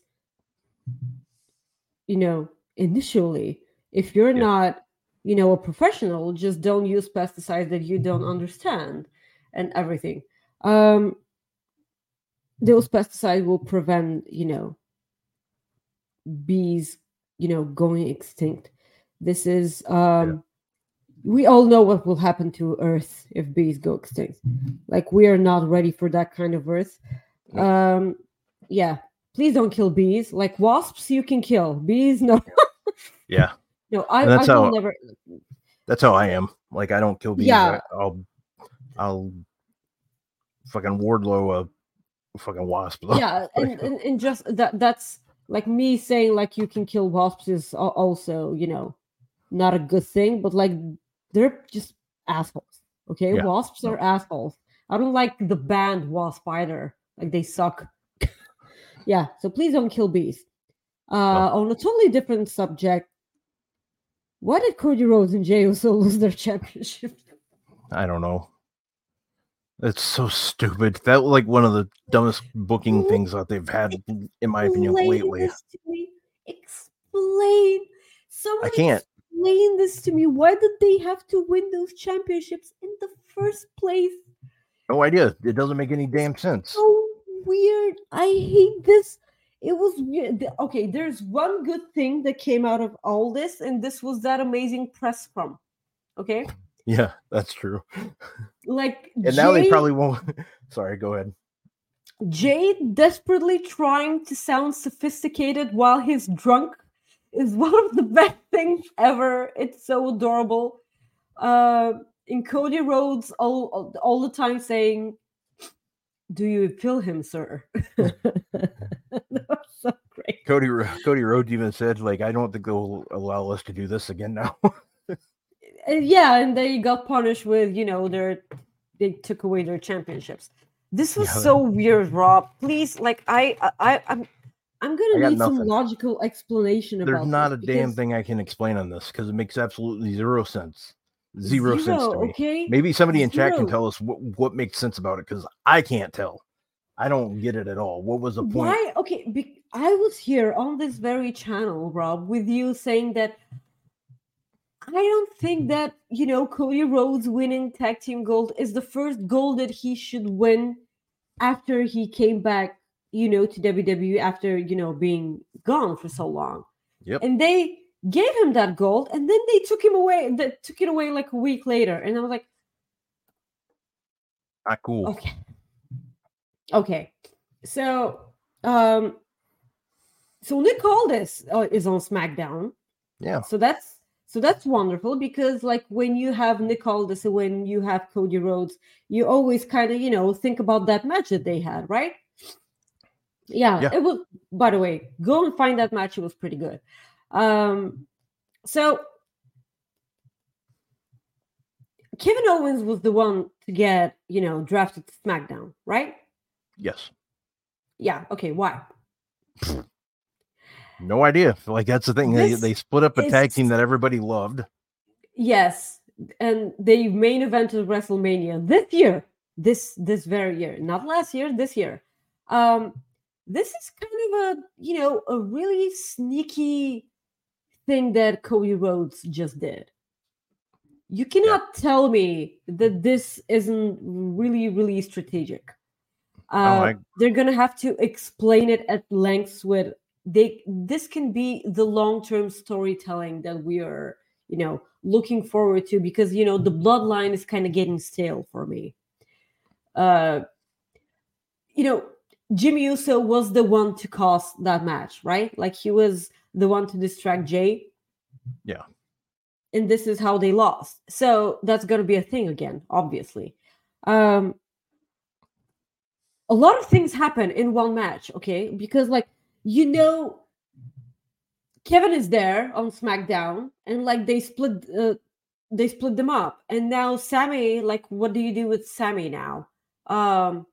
you know initially. If you're yeah. not you know, a professional, just don't use pesticides that you don't understand and everything. Um, those pesticides will prevent, you know, bees, you know, going extinct. This is, um, yeah. we all know what will happen to Earth if bees go extinct. Like, we are not ready for that kind of Earth. Um, yeah, please don't kill bees. Like wasps, you can kill. Bees, no. Yeah. No, I, that's I will how, never. That's how I am. Like, I don't kill bees. Yeah. I, I'll, I'll fucking Wardlow a fucking wasp. Yeah, and, and, and just that that's like me saying like you can kill wasps is also, you know, not a good thing. But like they're just assholes. Okay, Yeah. Wasps are No. assholes. I don't like the band Wasp either. Like they suck. Yeah, so please don't kill bees. Uh, No. On a totally different subject, why did Cody Rhodes and Jey Uso lose their championship? I don't know. It's so stupid. That was like one of the dumbest booking things that they've had, in my opinion, Explain lately. this to me. Explain. Someone I can't. explain this to me. Why did they have to win those championships in the first place? No idea. It doesn't make any damn sense. So weird. I hate this. It was weird. Okay, there's one good thing that came out of all this, and this was that amazing press scrum. Okay? Yeah, that's true. Like, and now they probably won't. Sorry, go ahead. Jay desperately trying to sound sophisticated while he's drunk is one of the best things ever. It's so adorable. Uh, in Cody Rhodes all, all, all the time saying, "Do you feel him, sir?" That was so great. Cody Cody Rhodes even said, like, I don't think they'll allow us to do this again now. Yeah, and they got punished with, you know, their they took away their championships. This was Yeah. so weird, Rob. Please, like, I, I, I'm, I'm I gonna got need some nothing. logical explanation There's about. not a this damn because thing I can explain on this because it makes absolutely zero sense. Zero, sense Zero, to me. okay? Maybe somebody in chat can Zero. tell us what, what makes sense about it because I can't tell. I don't get it at all. What was the point? Why? Okay, be, I was here on this very channel, Rob, with you saying that I don't think that, you know, Cody Rhodes winning tag team gold is the first gold that he should win after he came back, you know, to W W E after, you know, being gone for so long. Yep. And they gave him that gold and then they took him away, they took it away like a week later. And I was like, Not cool. okay. Okay. So, um, so Nick Aldis uh, is on SmackDown. Yeah. So that's so that's wonderful because, like, when you have Nick Aldis and when you have Cody Rhodes, you always kind of, you know, think about that match that they had, right? Yeah, Yeah. it was. By the way, go and find that match; it was pretty good. Um, so Kevin Owens was the one to get, you know, drafted to SmackDown, right? Yes. Yeah. Okay. Why? No idea. Like that's the thing. They, This they split up a is- tag team that everybody loved. Yes, and they main evented WrestleMania this year, this this very year, not last year, this year. Um, this is kind of a, you know, a really sneaky thing that Cody Rhodes just did. You cannot tell me that this isn't really, really strategic. Uh, I- they're gonna have to explain it at length. With they, this can be the long-term storytelling that we are, you know, looking forward to because, you know, the bloodline is kind of getting stale for me. Uh, you know, Jimmy Uso was the one to cause that match, right? Like he was the one to distract Jay. Yeah. And this is how they lost. So that's going to be a thing again, obviously. Um, a lot of things happen in one match, okay? Because, like, you know, Kevin is there on SmackDown, and like they split, uh, they split them up, and now Sammy, like, what do you do with Sammy now? Um,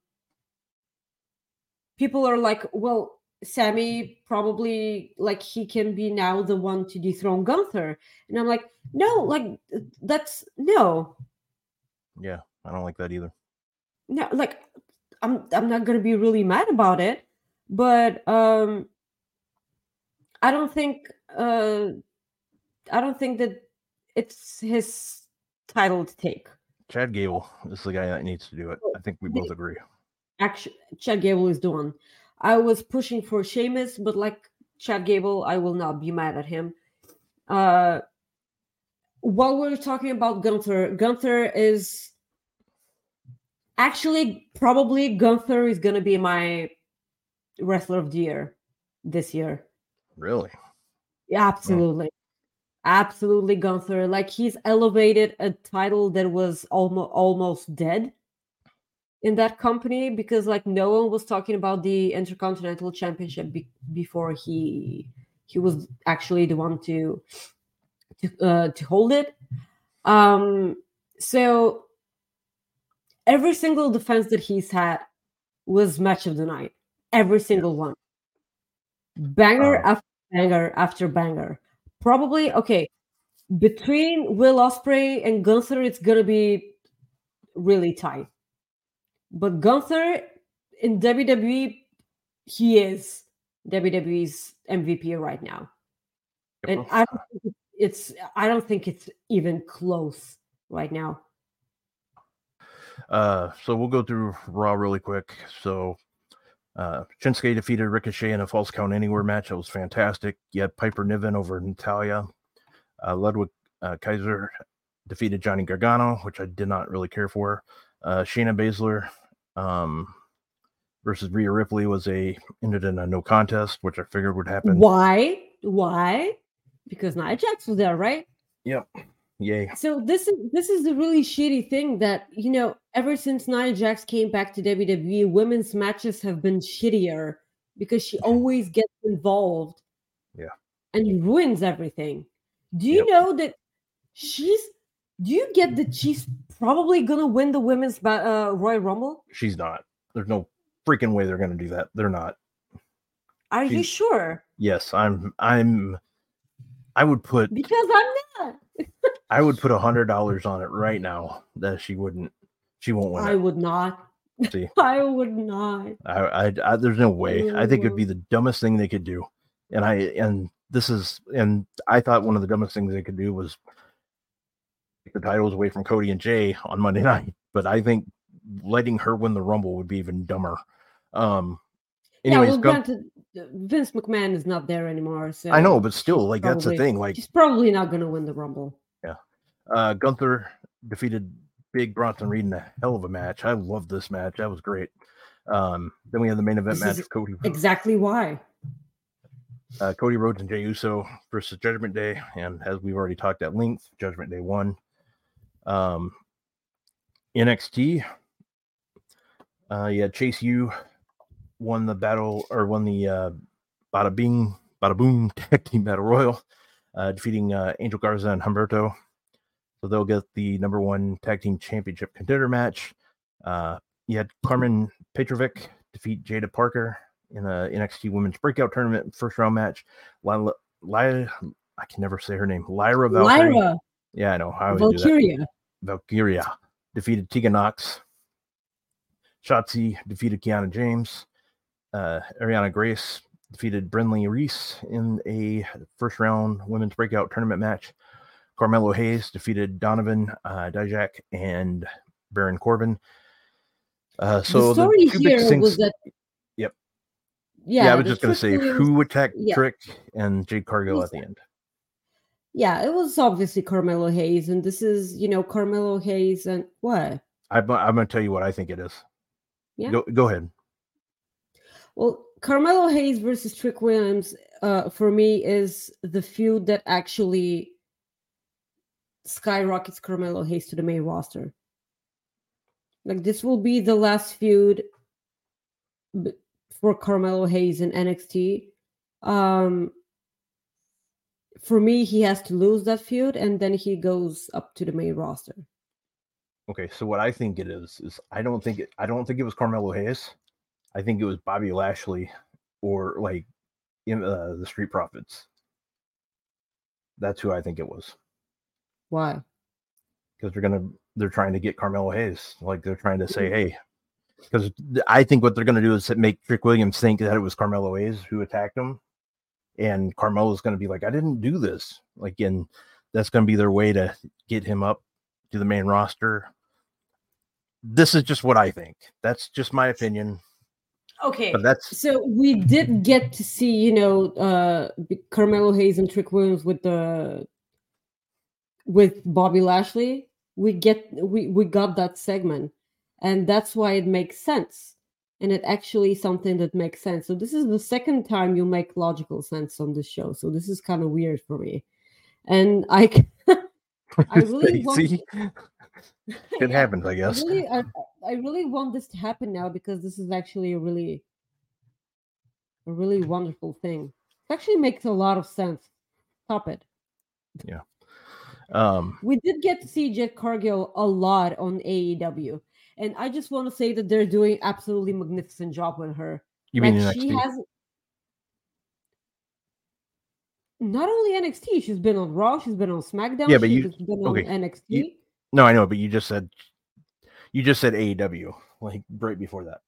people are like, well, Sammy probably, like, he can be now the one to dethrone Gunther, and I'm like, no, like that's no, Yeah. I don't like that either. no, like I'm I'm not gonna be really mad about it, but um. I don't think uh, I don't think that it's his title to take. Chad Gable is the guy that needs to do it. I think we both agree. Actually, Chad Gable is the one. I was pushing for Sheamus, but like Chad Gable, I will not be mad at him. Uh, while we're talking about Gunther, Gunther is actually probably Gunther is gonna be my wrestler of the year this year. Really? Yeah, absolutely. Absolutely, Gunther. Like he's elevated a title that was almost almost dead in that company because like no one was talking about the Intercontinental Championship be- before he he was actually the one to to uh, to hold it. Um, so every single defense that he's had was match of the night. Every single Yes. one. Banger Uh, after banger after banger. Probably, okay, between Will Ospreay and Gunther, it's going to be really tight. But Gunther in W W E, he is W W E's M V P right now. And I don't think it's I don't think it's even close right now. Uh, so we'll go through Raw really quick. So uh, Shinsuke defeated Ricochet in a false count anywhere match. That was fantastic. You had Piper Niven over Natalia. Uh, Ludwig uh, Kaiser defeated Johnny Gargano, which I did not really care for. Uh, Shayna Baszler um, versus Rhea Ripley was a ended in a no contest, which I figured would happen. Why? Why? Because Nia Jax was there, right? Yep. Yay. So this is this is the really shitty thing that, you know, ever since Nia Jax came back to W W E, women's matches have been shittier because she always gets involved. Yeah. And ruins everything. Do you Yep. know that she's do you get that she's probably gonna win the women's uh, Royal Rumble? She's not. There's no freaking way they're gonna do that. They're not. Are she's, you sure? Yes, I'm I'm I would put because I'm not. I would put a hundred dollars on it right now that she wouldn't. She won't win. I it. would not. See, I would not. I, I, I there's no way. I think it'd be the dumbest thing they could do. And I and this is and I thought one of the dumbest things they could do was take the titles away from Cody and Jay on Monday night. But I think letting her win the Rumble would be even dumber. Um. Anyways, yeah, well, go, granted, Vince McMahon is not there anymore. So I know, but still, like probably, that's the thing. Like she's probably not going to win the Rumble. Yeah. Uh, Gunther defeated Big Bronson Reed in a hell of a match. I love this match. That was great. Um, then we had the main event this match. Cody. Exactly why. Uh, Cody Rhodes and Jey Uso versus Judgment Day, and as we've already talked at length, Judgment Day won. Um, N X T. Uh, yeah, Chase U won the battle or won the uh, Bada Bing, Bada Boom Tag Team Battle Royal, uh, defeating uh, Angel Garza and Humberto. So they'll get the number one tag team championship contender match. Uh, you had Carmen Petrovic defeat Jada Parker in a N X T Women's Breakout Tournament first round match. Lyra, Lyra I can never say her name. Lyra Valkyrie. Lyra. Yeah, I know. I Valkyria. Valkyria defeated Tegan Nox. Shotzi defeated Kiana James. Uh, Ariana Grace defeated Brinley Reese in a first round Women's Breakout Tournament match. Carmelo Hayes defeated Donovan uh, Dijak and Baron Corbin. Uh, so the story the two here big things, was that. Yep. Yeah, yeah I was just going to say was, who attacked yeah. Trick and Jade Cargill at the end. Yeah, it was obviously Carmelo Hayes, and this is, you know, Carmelo Hayes and what? I'm, I'm going to tell you what I think it is. Yeah. Go, go ahead. Well, Carmelo Hayes versus Trick Williams, uh, for me, is the feud that actually skyrockets Carmelo Hayes to the main roster. Like, this will be the last feud for Carmelo Hayes in N X T. Um, for me, he has to lose that feud, and then he goes up to the main roster. Okay, so what I think it is is I don't think it. I don't think it was Carmelo Hayes. I think it was Bobby Lashley or like in uh, the Street Profits. That's who I think it was. Why? Because they're gonna they're trying to get Carmelo Hayes. Like they're trying to say, hey, because I think what they're gonna do is make Trick Williams think that it was Carmelo Hayes who attacked him, and Carmelo's gonna be like, I didn't do this. Like, and that's gonna be their way to get him up to the main roster. This is just what I think. That's just my opinion. Okay, but that's so we did get to see, you know, uh, Carmelo Hayes and Trick Williams with the with Bobby Lashley. We get we we got that segment, and that's why it makes sense, and it actually is something that makes sense. So this is the second time you make logical sense on this show. So this is kind of weird for me, and I I really want. See? It yeah, happens, I guess. I really, I, I really want this to happen now because this is actually a really, a really wonderful thing. It actually makes a lot of sense. Stop it. Yeah. Um, we did get to see Jade Cargill a lot on A E W, and I just want to say that they're doing absolutely magnificent job with her. You like mean N X she T? has not only N X T, she's been on Raw, she's been on SmackDown, Yeah, but she's you been okay? on N X T. You, no, I know, but you just said you just said A E W like right before that.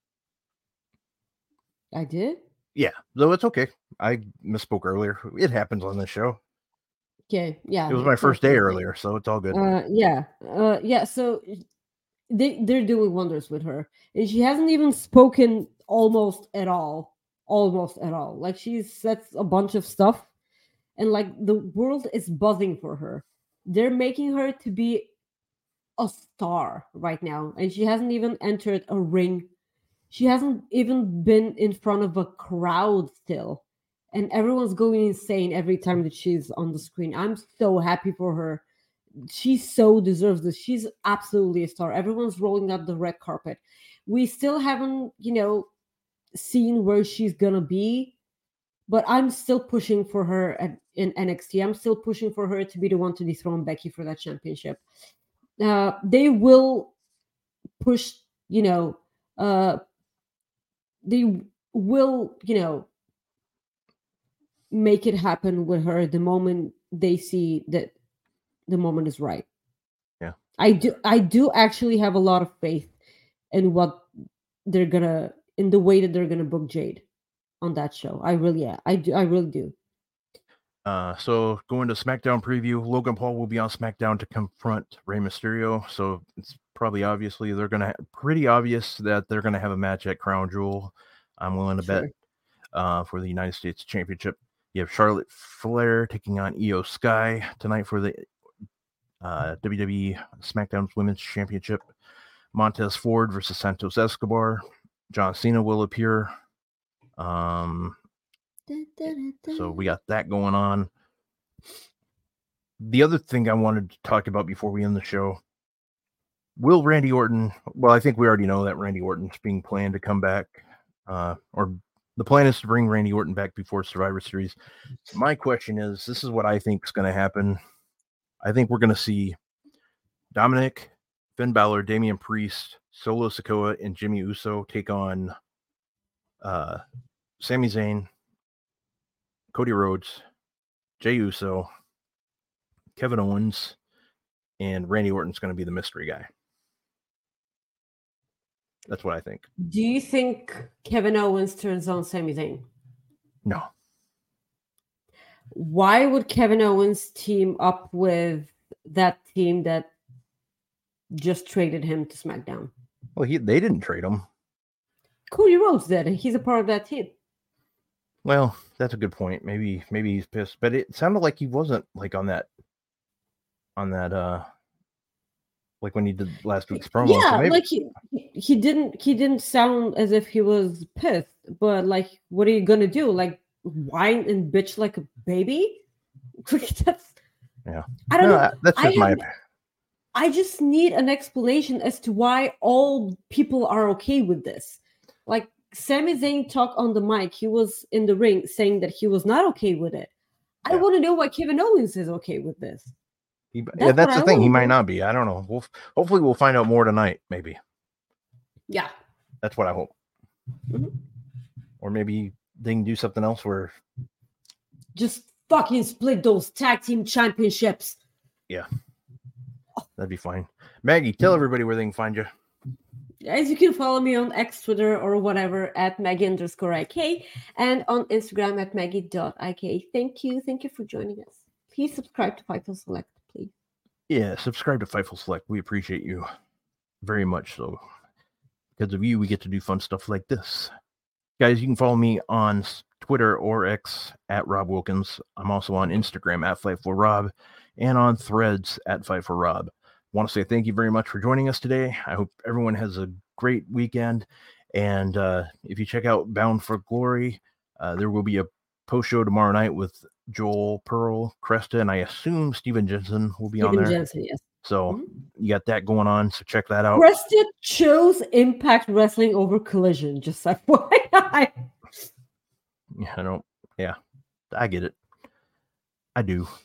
I did. Yeah, so it's okay. I misspoke earlier. It happens on this show. Okay, yeah. It was my first day earlier, so it's all good. Uh, yeah, uh, yeah. So they they're doing wonders with her, and she hasn't even spoken almost at all, almost at all. Like she said a bunch of stuff, and like the world is buzzing for her. They're making her to be a star right now, and she hasn't even entered a ring. She hasn't even been in front of a crowd still. And everyone's going insane every time that she's on the screen. I'm so happy for her. She so deserves this. She's absolutely a star. Everyone's rolling out the red carpet. We still haven't, you know, seen where she's going to be. But I'm still pushing for her at, in N X T. I'm still pushing for her to be the one to dethrone Becky for that championship. Uh, they will push, you know, uh, they will, you know, make it happen with her the moment they see that the moment is right. Yeah. I do I do actually have a lot of faith in what they're gonna in the way that they're gonna book Jade on that show. I really yeah, I do I really do. Uh so going to SmackDown preview, Logan Paul will be on SmackDown to confront Rey Mysterio. So it's probably obviously they're gonna ha- pretty obvious that they're gonna have a match at Crown Jewel. I'm willing to Sure. bet uh for the United States Championship. You have Charlotte Flair taking on Io Sky tonight for the uh, W W E SmackDown Women's Championship. Montez Ford versus Santos Escobar. John Cena will appear. Um, so we got that going on. The other thing I wanted to talk about before we end the show, will Randy Orton, well, I think we already know that Randy Orton's being planned to come back, uh, or the plan is to bring Randy Orton back before Survivor Series. My question is, this is what I think is going to happen. I think we're going to see Dominic, Finn Balor, Damian Priest, Solo Sikoa, and Jimmy Uso take on uh, Sami Zayn, Cody Rhodes, Jey Uso, Kevin Owens, and Randy Orton's going to be the mystery guy. That's what I think. Do you think Kevin Owens turns on Sami Zayn? No. Why would Kevin Owens team up with that team that just traded him to SmackDown? Well, he they didn't trade him. Cody Rhodes did. He's a part of that team. Well, that's a good point. Maybe maybe he's pissed, but it sounded like he wasn't like on that on that uh like when he did last week's promo. Yeah, so maybe... like he he didn't he didn't sound as if he was pissed, but like, what are you gonna do? Like whine and bitch like a baby? That's, yeah, I don't no, know. That's just I my have, opinion. I just need an explanation as to why all people are okay with this. Like Sami Zayn talked on the mic, he was in the ring saying that he was not okay with it. Yeah. I want to know why Kevin Owens is okay with this. He, that's yeah, that's the I thing. He might not be. I don't know. We'll hopefully we'll find out more tonight. Maybe. Yeah. That's what I hope. Mm-hmm. Or maybe they can do something else where. Just fucking split those tag team championships. Yeah. That'd be fine. Maggie, tell everybody where they can find you. Guys, you can follow me on X, Twitter, or whatever at Maggie underscore I K, and on Instagram at Maggie dot I K. Thank you. Thank you for joining us. Please subscribe to Fightful Select, please. Yeah, subscribe to Fightful Select. We appreciate you very much. So, because of you, we get to do fun stuff like this. Guys, you can follow me on Twitter or X at Rob Wilkins. I'm also on Instagram at Fight for Rob and on Threads at Fight for Rob. Want to say thank you very much for joining us today. I hope everyone has a great weekend. And uh, if you check out Bound for Glory, uh, there will be a post show tomorrow night with Joel Pearl, Cresta, and I assume Steven Jensen will be Steven on there. Jensen, yes. So mm-hmm. you got that going on. So check that out. Cresta chose Impact Wrestling over Collision. Just F Y I. Yeah, I don't. Yeah, I get it. I do.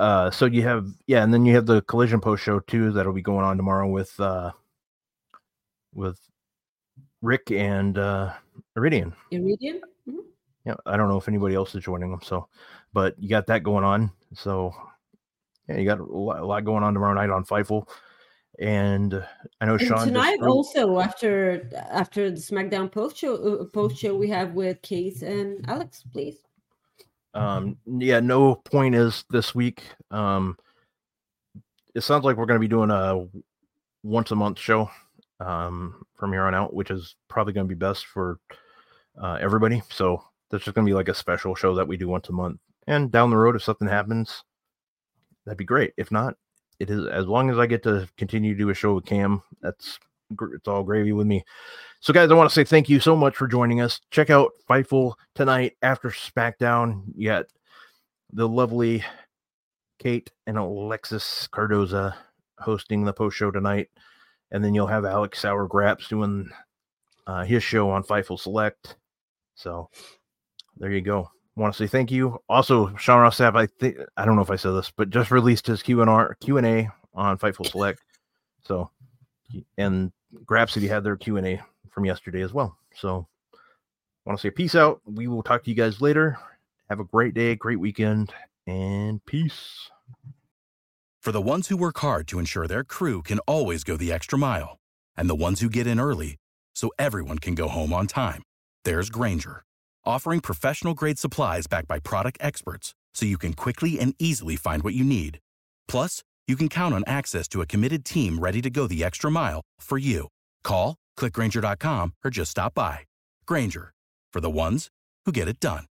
Uh, so you have, yeah, and then you have the Collision post show too that'll be going on tomorrow with uh, with Rick and uh, Iridian. Iridian. Mm-hmm. Yeah, I don't know if anybody else is joining them. So, but you got that going on. So, yeah, you got a lot, a lot going on tomorrow night on Fightful. And I know and Sean tonight just... also after after the SmackDown post show uh, post show we have with Case and Alex, please. Um, yeah, no point is this week. Um, it sounds like we're going to be doing a once a month show um, from here on out, which is probably going to be best for uh, everybody. So that's just going to be like a special show that we do once a month. And down the road, if something happens, that'd be great. If not, it is, as long as I get to continue to do a show with Cam, that's it's all gravy with me. So, guys, I want to say thank you so much for joining us. Check out Fightful tonight after SmackDown. You got the lovely Kate and Alexis Cardoza hosting the post show tonight, and then you'll have Alex Sour Graps doing uh, his show on Fightful Select. So, there you go. I want to say thank you. Also, Sean Ross Sapp, I think I don't know if I said this, but just released his Q and R Q and A on Fightful Select. So, and Grapsity had their Q and A from yesterday as well. So, I want to say peace out. We will talk to you guys later. Have a great day, great weekend, and peace. For the ones who work hard to ensure their crew can always go the extra mile, and the ones who get in early so everyone can go home on time, there's Grainger, offering professional-grade supplies backed by product experts so you can quickly and easily find what you need. Plus, you can count on access to a committed team ready to go the extra mile for you. Call, click Grainger dot com, or just stop by. Grainger, for the ones who get it done.